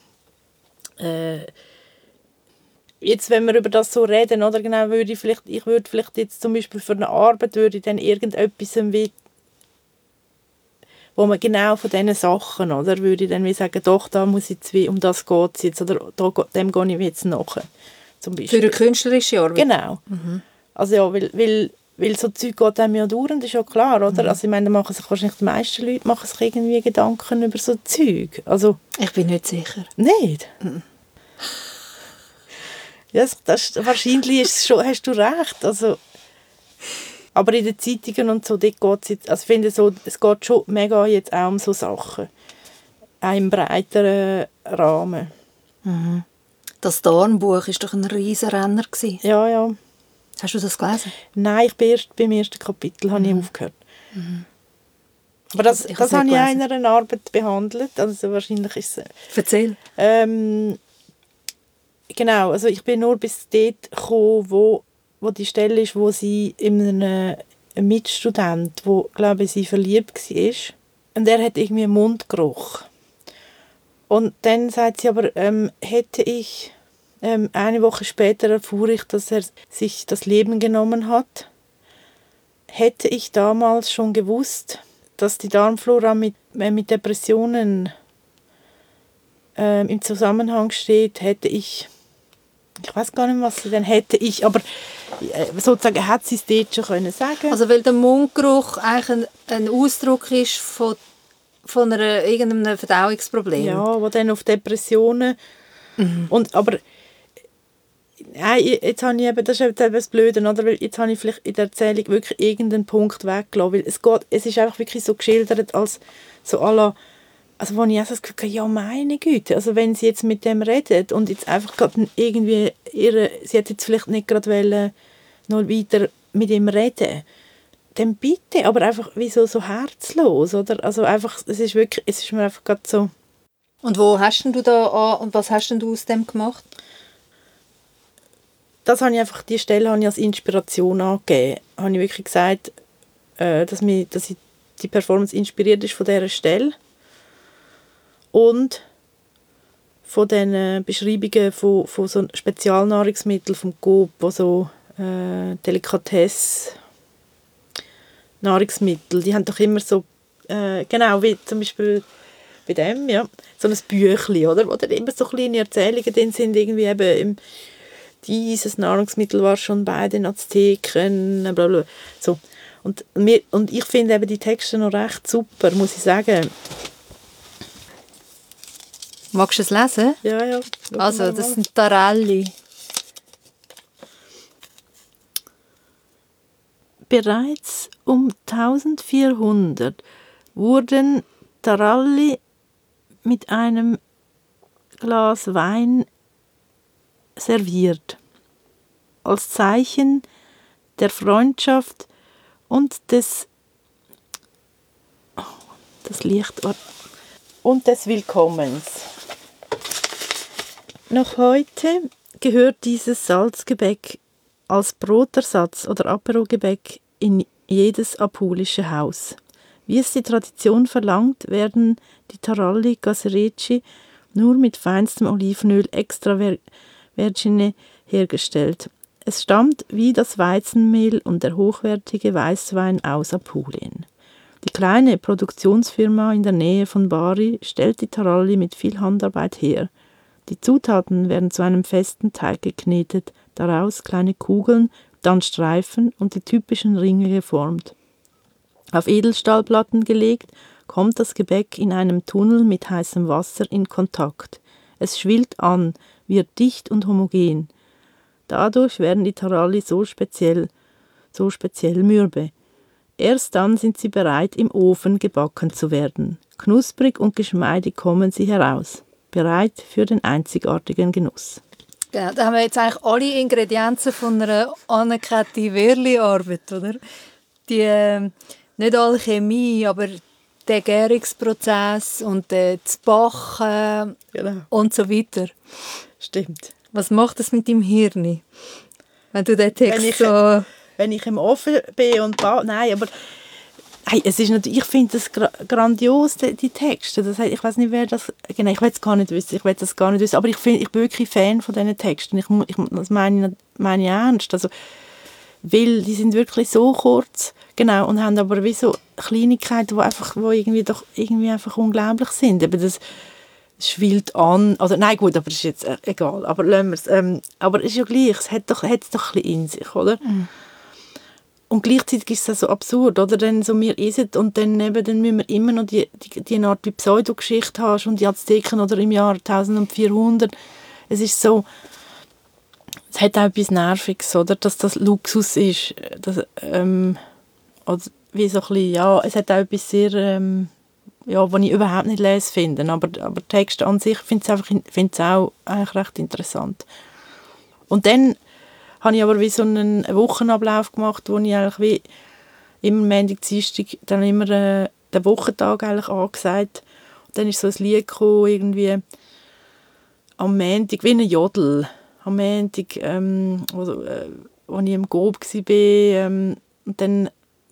jetzt, wenn wir über das so reden, oder genau, ich würde vielleicht jetzt zum Beispiel für eine Arbeit, würde ich dann irgendetwas wo man genau von diesen Sachen, oder, würde ich dann wie sagen, doch, da muss jetzt um das geht es jetzt, oder dem gehe ich jetzt nach, zum Beispiel. Für eine künstlerische Arbeit? Genau. Mhm. Also ja, weil so Zeug geht einem ja durch, das ist ja klar, oder? Mhm. Also ich meine, da machen sich wahrscheinlich die meisten Leute sich irgendwie Gedanken über so Zeug. Also, ich bin nicht sicher. Nicht? Mhm. Ja, wahrscheinlich hast du recht. Also, aber in den Zeitungen und so, dort geht's jetzt, also ich finde so, es geht schon mega jetzt auch um so Sachen. Auch im breiteren Rahmen. Mhm. Das Darmbuch war doch ein riesen Renner. Ja, ja. Hast du das gelesen? Nein, beim ersten Kapitel habe ich aufgehört. Mhm. Aber das habe ich in einer Arbeit behandelt. Also wahrscheinlich ist es... Erzähl. Genau, also ich bin nur bis dort gekommen, wo die Stelle ist, wo sie in einen Mitstudent, wo, glaube ich, sie verliebt war. Und er hat irgendwie einen Mundgeruch. Und dann sagt sie aber, hätte ich... eine Woche später erfuhr ich, dass er sich das Leben genommen hat. hätte ich damals schon gewusst, dass die Darmflora mit Depressionen im Zusammenhang steht, hätte ich weiß gar nicht, was sie dann hätte ich, aber sozusagen hätte sie es dort schon können sagen. Also weil der Mundgeruch eigentlich ein Ausdruck ist von irgendeinem Verdauungsproblem. Ja, wo dann auf Depressionen und aber nein, jetzt habe ich eben, das ist eben das Blöde, oder? Weil jetzt habe ich vielleicht in der Erzählung wirklich irgendeinen Punkt weggelassen, weil es ist einfach wirklich so geschildert als so à la, also wo ich auch so das Gefühl habe, ja meine Güte, also wenn sie jetzt mit dem redet und jetzt einfach gerade irgendwie sie hat jetzt vielleicht nicht gerade noch weiter mit ihm reden, dann bitte, aber einfach wieso so herzlos, oder? Also einfach, es ist mir einfach gerade so. Und wo hast denn du da an und was hast denn du aus dem gemacht? Die Stelle habe ich als Inspiration angegeben. Habe ich wirklich gesagt, dass die Performance inspiriert ist von dieser Stelle und von den Beschreibungen von so Spezialnahrungsmitteln vom Coop, wo so Delikatess-Nahrungsmittel, die haben doch immer so, genau wie zum Beispiel bei dem, ja, so ein Büchlein, oder? Wo dann immer so kleine Erzählungen drin sind, irgendwie eben dieses Nahrungsmittel war schon bei den Azteken, blablabla. So. Und ich finde eben die Texte noch recht super, muss ich sagen. Magst du es lesen? Ja. Also, das sind Taralli. Bereits um 1400 wurden Taralli mit einem Glas Wein serviert, als Zeichen der Freundschaft und des Willkommens. Noch heute gehört dieses Salzgebäck als Brotersatz oder Aperogebäck in jedes apulische Haus. Wie es die Tradition verlangt, werden die Taralli Gasereci nur mit feinstem Olivenöl extra Vergine hergestellt. Es stammt wie das Weizenmehl und der hochwertige Weißwein aus Apulien. Die kleine Produktionsfirma in der Nähe von Bari stellt die Taralli mit viel Handarbeit her. Die Zutaten werden zu einem festen Teig geknetet, daraus kleine Kugeln, dann Streifen und die typischen Ringe geformt. Auf Edelstahlplatten gelegt, kommt das Gebäck in einem Tunnel mit heißem Wasser in Kontakt. Es schwillt an, wird dicht und homogen. Dadurch werden die Taralli so speziell mürbe. Erst dann sind sie bereit, im Ofen gebacken zu werden. Knusprig und geschmeidig kommen sie heraus. Bereit für den einzigartigen Genuss. Ja, da haben wir jetzt eigentlich alle Ingredienzen von einer Anne-Käthi Wehrli-Arbeit, oder? Die, nicht Alchemie, aber der Gärungsprozess und das Backen und so weiter. Stimmt. Was macht das mit deinem Hirn, wenn du den Text wenn ich im Ofen bin und nein, aber hey, es ist natürlich, ich finde das grandios, die Texte. Das heißt, ich weiß nicht, wer das genau, ich will es gar nicht wissen, aber ich bin wirklich Fan von diesen Texten. Das meine ich ernst. Also, weil die sind wirklich so kurz, genau, und haben aber wie so Kleinigkeiten, die irgendwie einfach unglaublich sind. Eben das schwillt an, also nein gut, aber das ist jetzt egal, aber lassen wir es. Aber es ist ja gleich, es hat es doch ein bisschen in sich, oder? Mm. Und gleichzeitig ist es so absurd, oder? Dann so wir essen und dann müssen wir immer noch die Art wie Pseudogeschichte haben, und die Azteken oder im Jahr 1400. Es ist so, es hat auch etwas Nerviges, oder? Dass das Luxus ist. Das, oder wie so ein bisschen, ja, es hat auch etwas sehr, was ich überhaupt nicht lese finde. Aber Texte an sich finde ich auch eigentlich recht interessant. Und dann habe ich aber wie so einen Wochenablauf gemacht, wo ich eigentlich wie immer Montag, Dienstag dann immer den Wochentag eigentlich angesagt. Und dann ist so ein Lied gekommen, irgendwie am Montag, wie ein Jodel. Am Montag, wo ich im Gob war. Und dann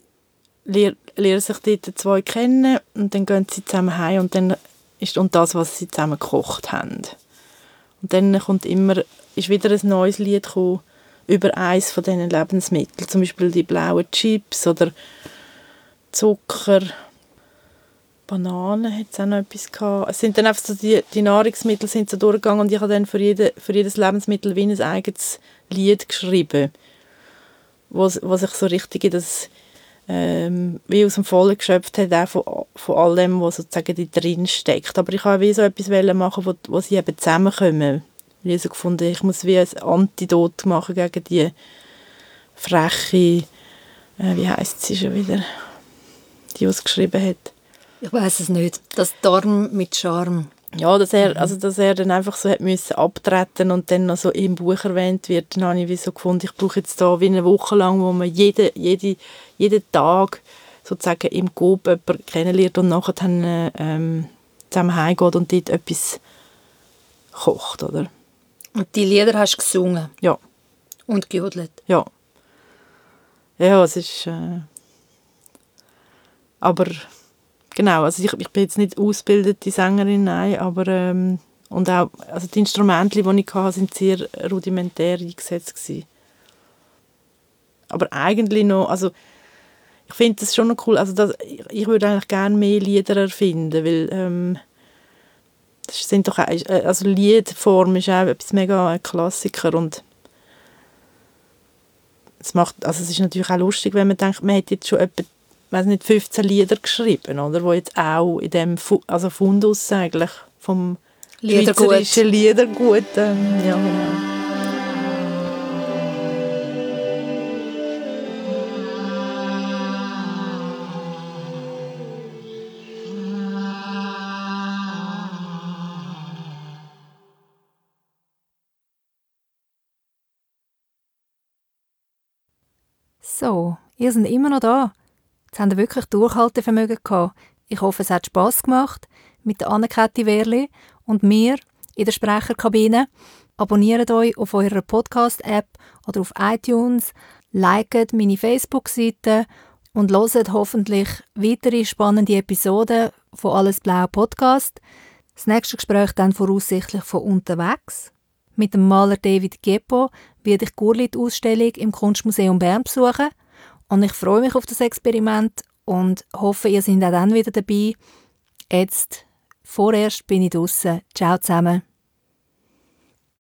lernen sich dort zwei kennen und dann gehen sie zusammen heim und dann ist das, was sie zusammen gekocht haben. Und dann ist wieder ein neues Lied gekommen, über eins von diesen Lebensmitteln. Zum Beispiel die blauen Chips oder Zucker, Bananen hat es auch noch etwas gehabt. Es sind dann einfach so die Nahrungsmittel sind so durchgegangen und ich habe dann für jedes Lebensmittel wie ein eigenes Lied geschrieben, wo sich so richtig in das wie aus dem Vollen geschöpft hat, auch von all dem, was sozusagen da drin steckt. Aber ich wollte wie so etwas machen, wo sie eben zusammenkommen. Ich habe so gefunden, ich muss wie ein Antidot machen gegen die freche, wie heisst sie schon wieder, die es geschrieben hat. Ich weiss es nicht. Das Darm mit Charme. Ja, dass er dann einfach so hat müssen abtreten und dann noch so im Buch erwähnt wird, dann habe ich wie so gefunden, ich brauche jetzt da wie eine Woche lang, wo man jeden Tag sozusagen im Coop jemanden kennenlernt und nachher dann zusammen heimgeht und dort etwas kocht, oder? Und die Lieder hast du gesungen? Ja. Und gejodelt? Ja. Ja, es ist... aber... Genau, also ich bin jetzt nicht ausgebildete Sängerin, nein, aber und auch, also die Instrumente, die ich hatte, sind sehr rudimentär eingesetzt gewesen. Aber eigentlich noch, also ich finde das schon noch cool, also ich würde eigentlich gerne mehr Lieder erfinden, weil das sind doch also Liedform ist auch etwas mega ein Klassiker und es ist natürlich auch lustig, wenn man denkt, man hat jetzt schon etwa 15 Lieder geschrieben, oder, wo jetzt auch in dem Fundus eigentlich vom schweizerischen Liedergut, ja genau. So, ihr seid immer noch da. Jetzt habt ihr wirklich Durchhaltevermögen gehabt. Ich hoffe, es hat Spass gemacht mit der Anne-Käthi Wehrli und mir in der Sprecherkabine. Abonniert euch auf eurer Podcast-App oder auf iTunes, liket meine Facebook-Seite und hört hoffentlich weitere spannende Episoden von «Alles Blau» Podcast. Das nächste Gespräch dann voraussichtlich von unterwegs. Mit dem Maler David Geppo werde ich die Gurlitt-Ausstellung im Kunstmuseum Bern besuchen. Und ich freue mich auf das Experiment und hoffe, ihr seid auch dann wieder dabei. Jetzt, vorerst bin ich draussen. Ciao zusammen.